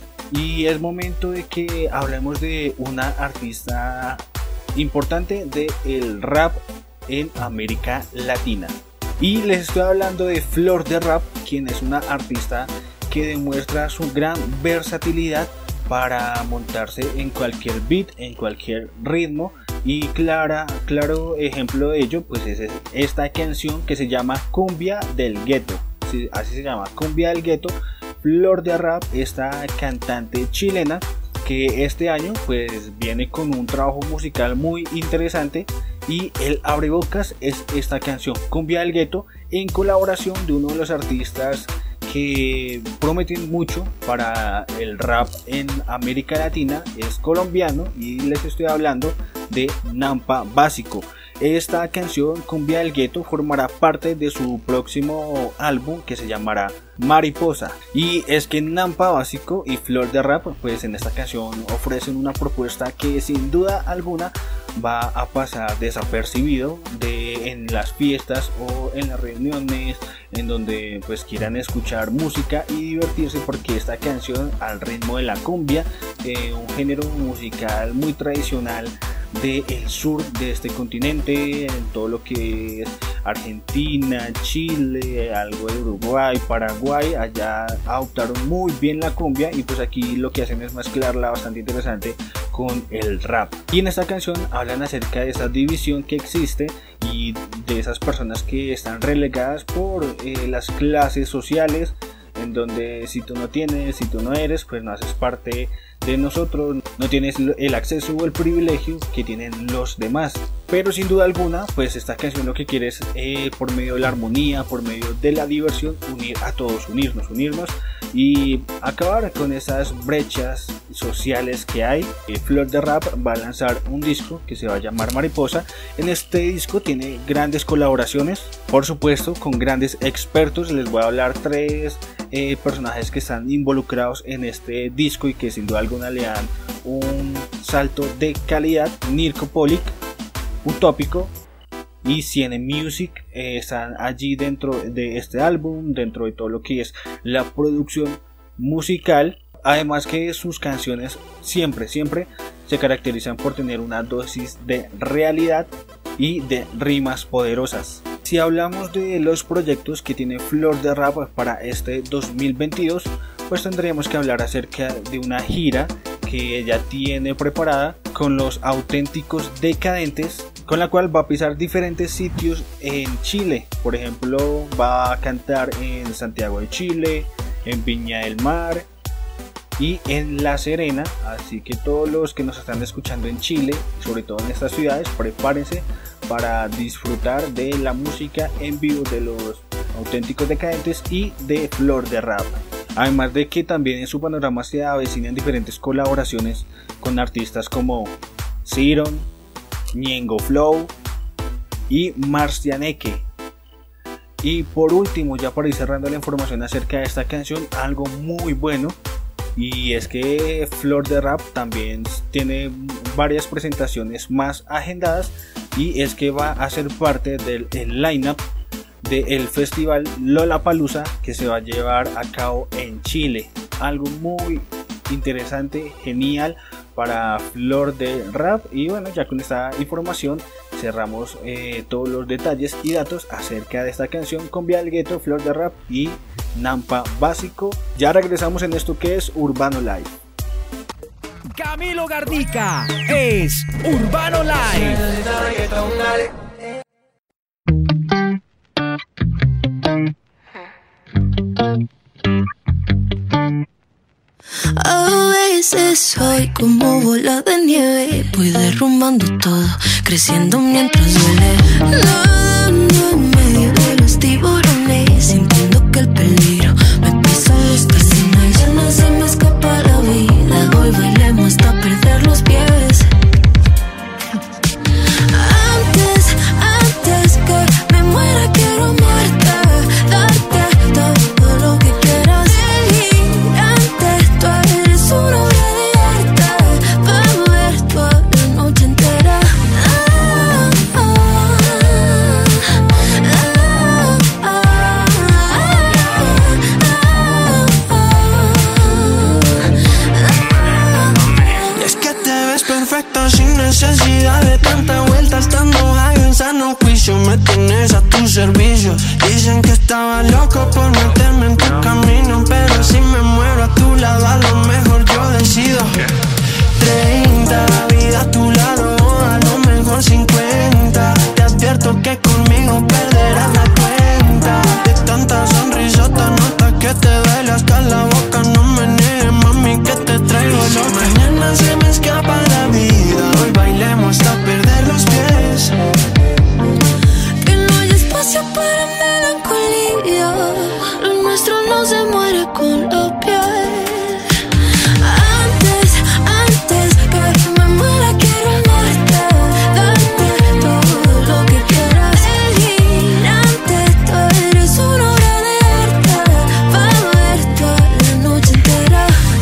Speaker 3: Y es momento de que hablemos de una artista importante del rap en América Latina. Y les estoy hablando de Flor de Rap, quien es una artista que demuestra su gran versatilidad para montarse en cualquier beat, en cualquier ritmo. Y claro ejemplo de ello pues es esta canción que se llama Cumbia del Gueto. Sí, así se llama, Cumbia del Gueto. Flor de Rap, esta cantante chilena que este año pues viene con un trabajo musical muy interesante, y el abrebocas es esta canción Cumbia del Gueto, en colaboración de uno de los artistas que prometen mucho para el rap en América Latina. Es colombiano y les estoy hablando de Nampa Básico. Esta canción Cumbia del Gueto formará parte de su próximo álbum que se llamará Mariposa. Y es que Nampa Básico y Flor de Rap pues en esta canción ofrecen una propuesta que sin duda alguna va a pasar desapercibido en las fiestas o en las reuniones en donde pues quieran escuchar música y divertirse, porque esta canción al ritmo de la cumbia, un género musical muy tradicional del sur de este continente, en todo lo que es Argentina, Chile, algo de Uruguay, Paraguay, allá adoptaron muy bien la cumbia y pues aquí lo que hacen es mezclarla bastante interesante con el rap. Y en esta canción hablan acerca de esa división que existe y de esas personas que están relegadas por las clases sociales, en donde si tú no tienes, si tú no eres, pues no haces parte de nosotros, no tienes el acceso o el privilegio que tienen los demás. Pero sin duda alguna pues esta canción lo que quiere es por medio de la armonía, por medio de la diversión, unir a todos, unirnos y acabar con esas brechas sociales que hay. Flor de Rap va a lanzar un disco que se va a llamar Mariposa. En este disco tiene grandes colaboraciones, por supuesto con grandes expertos. Les voy a hablar tres personajes que están involucrados en este disco y que sin duda alguna le dan un salto de calidad. Nirko Polic, Utópico y Ciene Music están allí dentro de este álbum, dentro de todo lo que es la producción musical. Además que sus canciones siempre se caracterizan por tener una dosis de realidad y de rimas poderosas. Si hablamos de los proyectos que tiene Flor de Rap para este 2022, pues tendríamos que hablar acerca de una gira que ella tiene preparada con los Auténticos Decadentes, con la cual va a pisar diferentes sitios en Chile. Por ejemplo, va a cantar en Santiago de Chile, en Viña del Mar y en La Serena. Así que todos los que nos están escuchando en Chile, sobre todo en estas ciudades, prepárense para disfrutar de la música en vivo de los Auténticos Decadentes y de Flor de Rap. Además de que también en su panorama se avecinan diferentes colaboraciones con artistas como Siron, Ñengo Flow y Marcianeque. Y por último, ya para ir cerrando la información acerca de esta canción, algo muy bueno, y es que Flor de Rap también tiene varias presentaciones más agendadas, y es que va a ser parte del line-up del festival Lollapalooza que se va a llevar a cabo en Chile. Algo muy interesante, genial para Flor de Rap. Y bueno, ya con esta información cerramos todos los detalles y datos acerca de esta canción Cumbia del Gueto, Flor de Rap y Nampa Básico. Ya regresamos en esto que es Urbano Live.
Speaker 1: Camilo Garnica es Urbano Live.
Speaker 5: Oasis
Speaker 4: veces soy como bola de nieve, voy derrumbando todo, creciendo mientras duele. Nadando en medio de los tiburones, sintiendo que el peligro me pisa los calzones. Ya no se me escapa la vida, hoy bailemos hasta perder los pies. Antes que me muera quiero amarte, darte todo lo que quieras. Antes tú eres una obra de arte, para ver toda la noche entera.
Speaker 2: Y es que te ves perfecta sin necesidad de tanta vuelta, estando high en sano juicio, me tienes a tu servicio. Dicen que estaba loco por meterme en tu camino, pero si me muero a tu lado, a lo mejor yo decido 30, la vida a tu lado, a lo mejor 50. Te advierto que conmigo perderás la cuenta. De tanta sonrisota, nota que te duele hasta la boca. No me niegues, mami, que te traigo loca. Mañana se me escapa la vida, hoy bailemos hasta perder los pies.
Speaker 4: Que no hay espacio para melancolía, lo nuestro no se muere con la piel. Antes que me muera quiero amarte, darte todo lo que quieras. Antes tú eres una obra de arte, para ver toda la noche entera.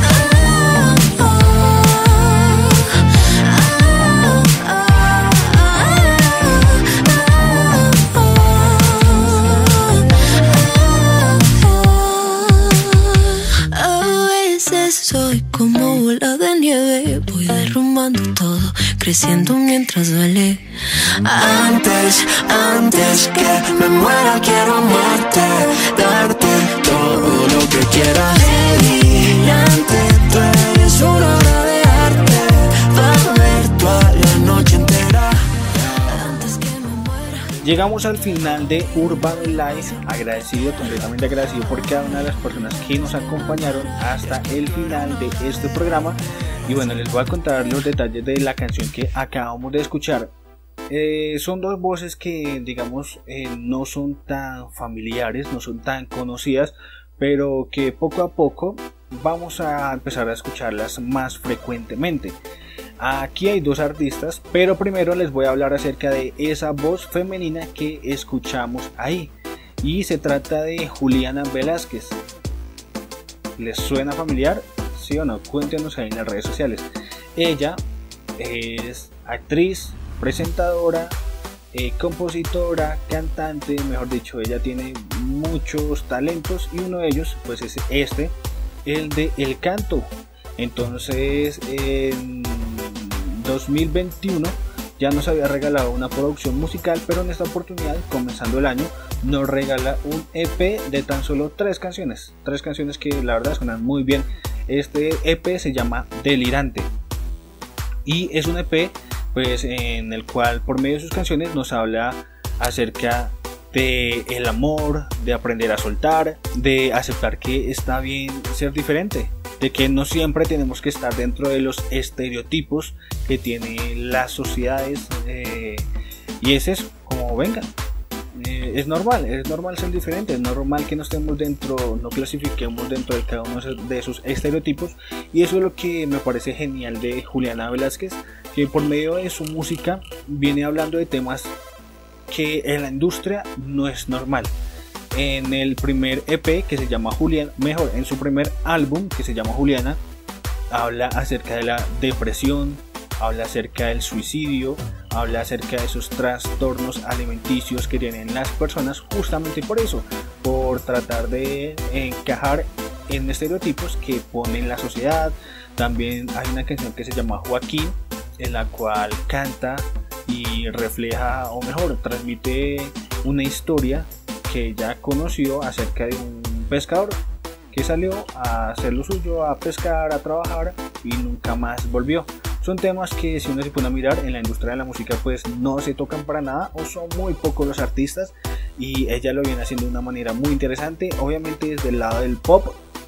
Speaker 4: A veces soy como bola de nieve, voy derrumbando todo, creciendo mientras duele.
Speaker 2: Antes que me muera quiero amarte, darte todo lo que quieras. Antes tú eres una obra de arte, para ver toda la noche entera.
Speaker 3: Llegamos al final de Urban Life, completamente agradecido por cada una de las personas que nos acompañaron hasta el final de este programa. Y bueno, les voy a contar los detalles de la canción que acabamos de escuchar. Son dos voces que, digamos, no son tan familiares, no son tan conocidas, pero que poco a poco vamos a empezar a escucharlas más frecuentemente. Aquí hay dos artistas, pero primero les voy a hablar acerca de esa voz femenina que escuchamos ahí. Y se trata de Juliana Velázquez. ¿Les suena familiar? ¿Sí o no? Cuéntenos ahí en las redes sociales. Ella es actriz, presentadora, compositora, cantante, mejor dicho, ella tiene muchos talentos y uno de ellos pues es el de el canto. Entonces en 2021 ya nos había regalado una producción musical, pero en esta oportunidad, comenzando el año, nos regala un EP de tan solo 3 canciones que la verdad suenan muy bien. Este EP se llama Delirante y es un EP pues en el cual por medio de sus canciones nos habla acerca de el amor, de aprender a soltar, de aceptar que está bien ser diferente, de que no siempre tenemos que estar dentro de los estereotipos que tiene las sociedades, y ese es como vengan. Es normal ser diferente, es normal que no estemos dentro, no clasifiquemos dentro de cada uno de esos estereotipos, y eso es lo que me parece genial de Juliana Velázquez, que por medio de su música viene hablando de temas que en la industria no es normal. En el primer EP que se llama Juliana, en su primer álbum que se llama Juliana, habla acerca de la depresión, habla acerca del suicidio, habla acerca de esos trastornos alimenticios que tienen las personas, justamente por eso, por tratar de encajar en estereotipos que pone la sociedad. También hay una canción que se llama Joaquín, en la cual canta y refleja, o mejor, transmite una historia que ella conoció acerca de un pescador que salió a hacer lo suyo, a pescar, a trabajar y nunca más volvió. Son temas que, si uno se pone a mirar en la industria de la música, pues no se tocan para nada, o son muy pocos los artistas, y ella lo viene haciendo de una manera muy interesante. Obviamente desde el lado del pop,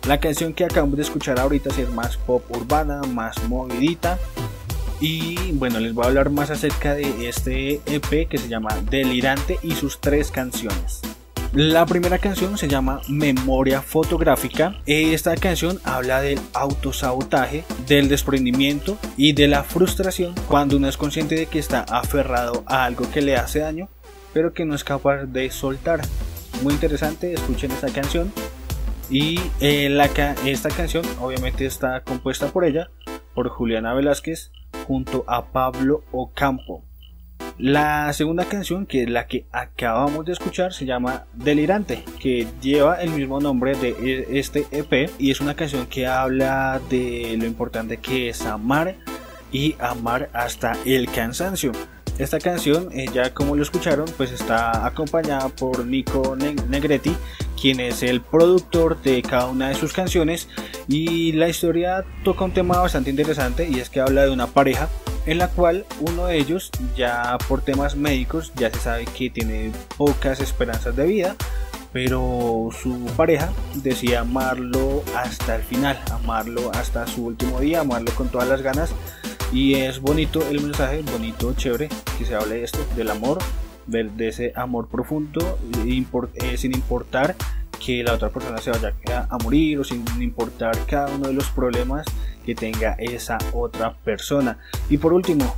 Speaker 3: La canción que acabamos de escuchar ahorita es más pop urbana, más movidita. Y bueno, les voy a hablar más acerca de este EP que se llama Delirante y sus 3 canciones. La primera canción se llama Memoria Fotográfica. Esta canción habla del autosabotaje, del desprendimiento y de la frustración cuando uno es consciente de que está aferrado a algo que le hace daño, pero que no es capaz de soltar. Muy interesante, escuchen esta canción. Y esta canción obviamente está compuesta por ella, por Juliana Velázquez, junto a Pablo Ocampo. La segunda canción, que es la que acabamos de escuchar, se llama Delirante, que lleva el mismo nombre de este EP, y es una canción que habla de lo importante que es amar y amar hasta el cansancio. Esta canción, ya como lo escucharon, pues está acompañada por Nico Negretti, quien es el productor de cada una de sus canciones, y la historia toca un tema bastante interesante, y es que habla de una pareja en la cual uno de ellos, ya por temas médicos, ya se sabe que tiene pocas esperanzas de vida, pero su pareja decide amarlo hasta el final, amarlo hasta su último día, amarlo con todas las ganas. Y es bonito el mensaje, bonito, chévere, que se hable de esto, del amor, de ese amor profundo, sin importar que la otra persona se vaya a morir, o sin importar cada uno de los problemas que tenga esa otra persona. Y por último,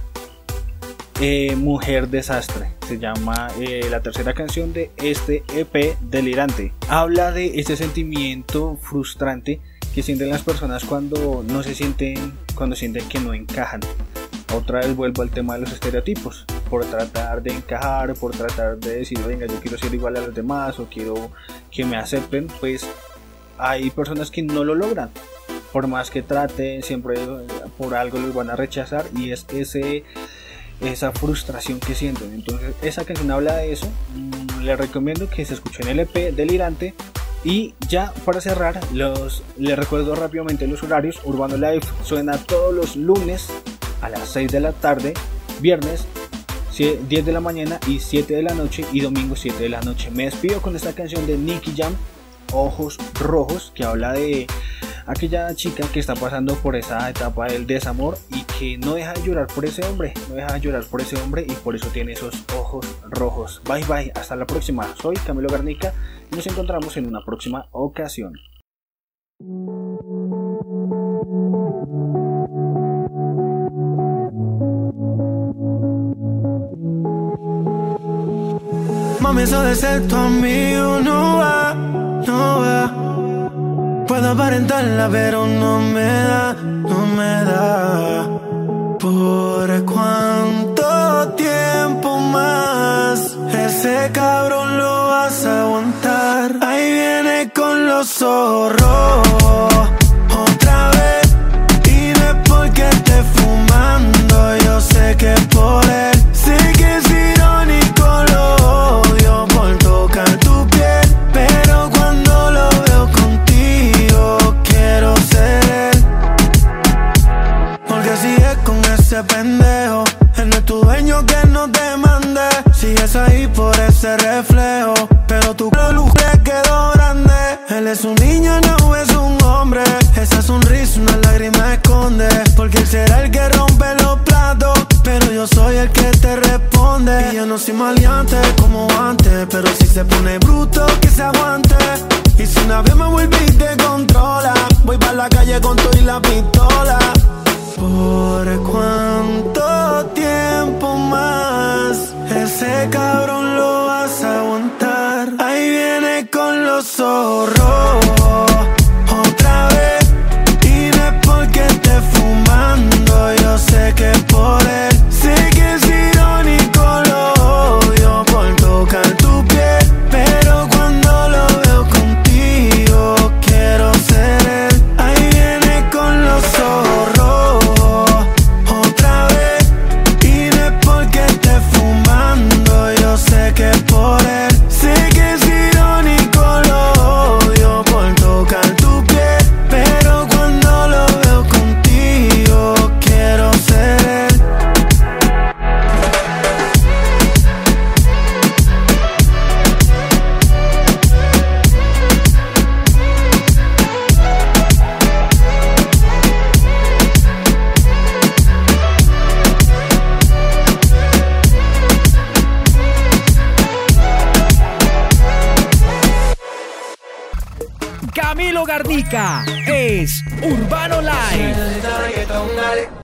Speaker 3: Mujer Desastre, se llama la tercera canción de este EP Delirante. Habla de ese sentimiento frustrante que sienten las personas cuando sienten que no encajan. Otra vez vuelvo al tema de los estereotipos, por tratar de encajar, por tratar de decir, venga, yo quiero ser igual a los demás, o quiero que me acepten. Pues hay personas que no lo logran, por más que traten, siempre por algo los van a rechazar, y es esa frustración que sienten. Entonces esa canción habla de eso. Les recomiendo que se escuchen el EP Delirante. Y ya para cerrar, les recuerdo rápidamente los horarios. Urbano Live suena todos los lunes a las 6 de la tarde, viernes 10 de la mañana y 7 de la noche, y domingo 7 de la noche. Me despido con esta canción de Nicky Jam, Ojos Rojos, que habla de aquella chica que está pasando por esa etapa del desamor y que no deja de llorar por ese hombre, y por eso tiene esos ojos rojos. Bye bye, hasta la próxima. Soy Camilo Garnica y nos encontramos en una próxima ocasión.
Speaker 2: Mami, eso de ser tu amigo no va. Puedo aparentarla, pero no me da. ¿Por cuánto tiempo más ese cabrón lo vas a aguantar? Ahí viene con los zorros otra vez, y no es porque esté fumando, yo sé que es por él. Sé que es irónico, lo odio por tocar tu piel, pero cuando lo veo contigo quiero ser él. Porque sigues con ese pendejo, él no es tu dueño, que no te mande. Sigues ahí por ese reflejo, pero tu luz le quedó grande. Él es un niño, no es un hombre. Esa sonrisa una lágrima esconde, porque él será el que rompe los platos, pero yo soy el que te responde. Y yo no soy maleante como antes, pero si se pone bruto que se aguante. Y si una vez me vuelve y te controla, voy pa' la calle con todo y la pistola. ¿Por cuánto tiempo más ese cabrón lo vas a aguantar? Ahí viene con los zorros otra vez, y no es porque esté fumando, yo sé que es por él. Sé que es irónico, lo odio por tocar tu piel, pero cuando lo veo contigo quiero ser él. Ahí viene con los zorros
Speaker 1: Marnica. Es Urbano Live.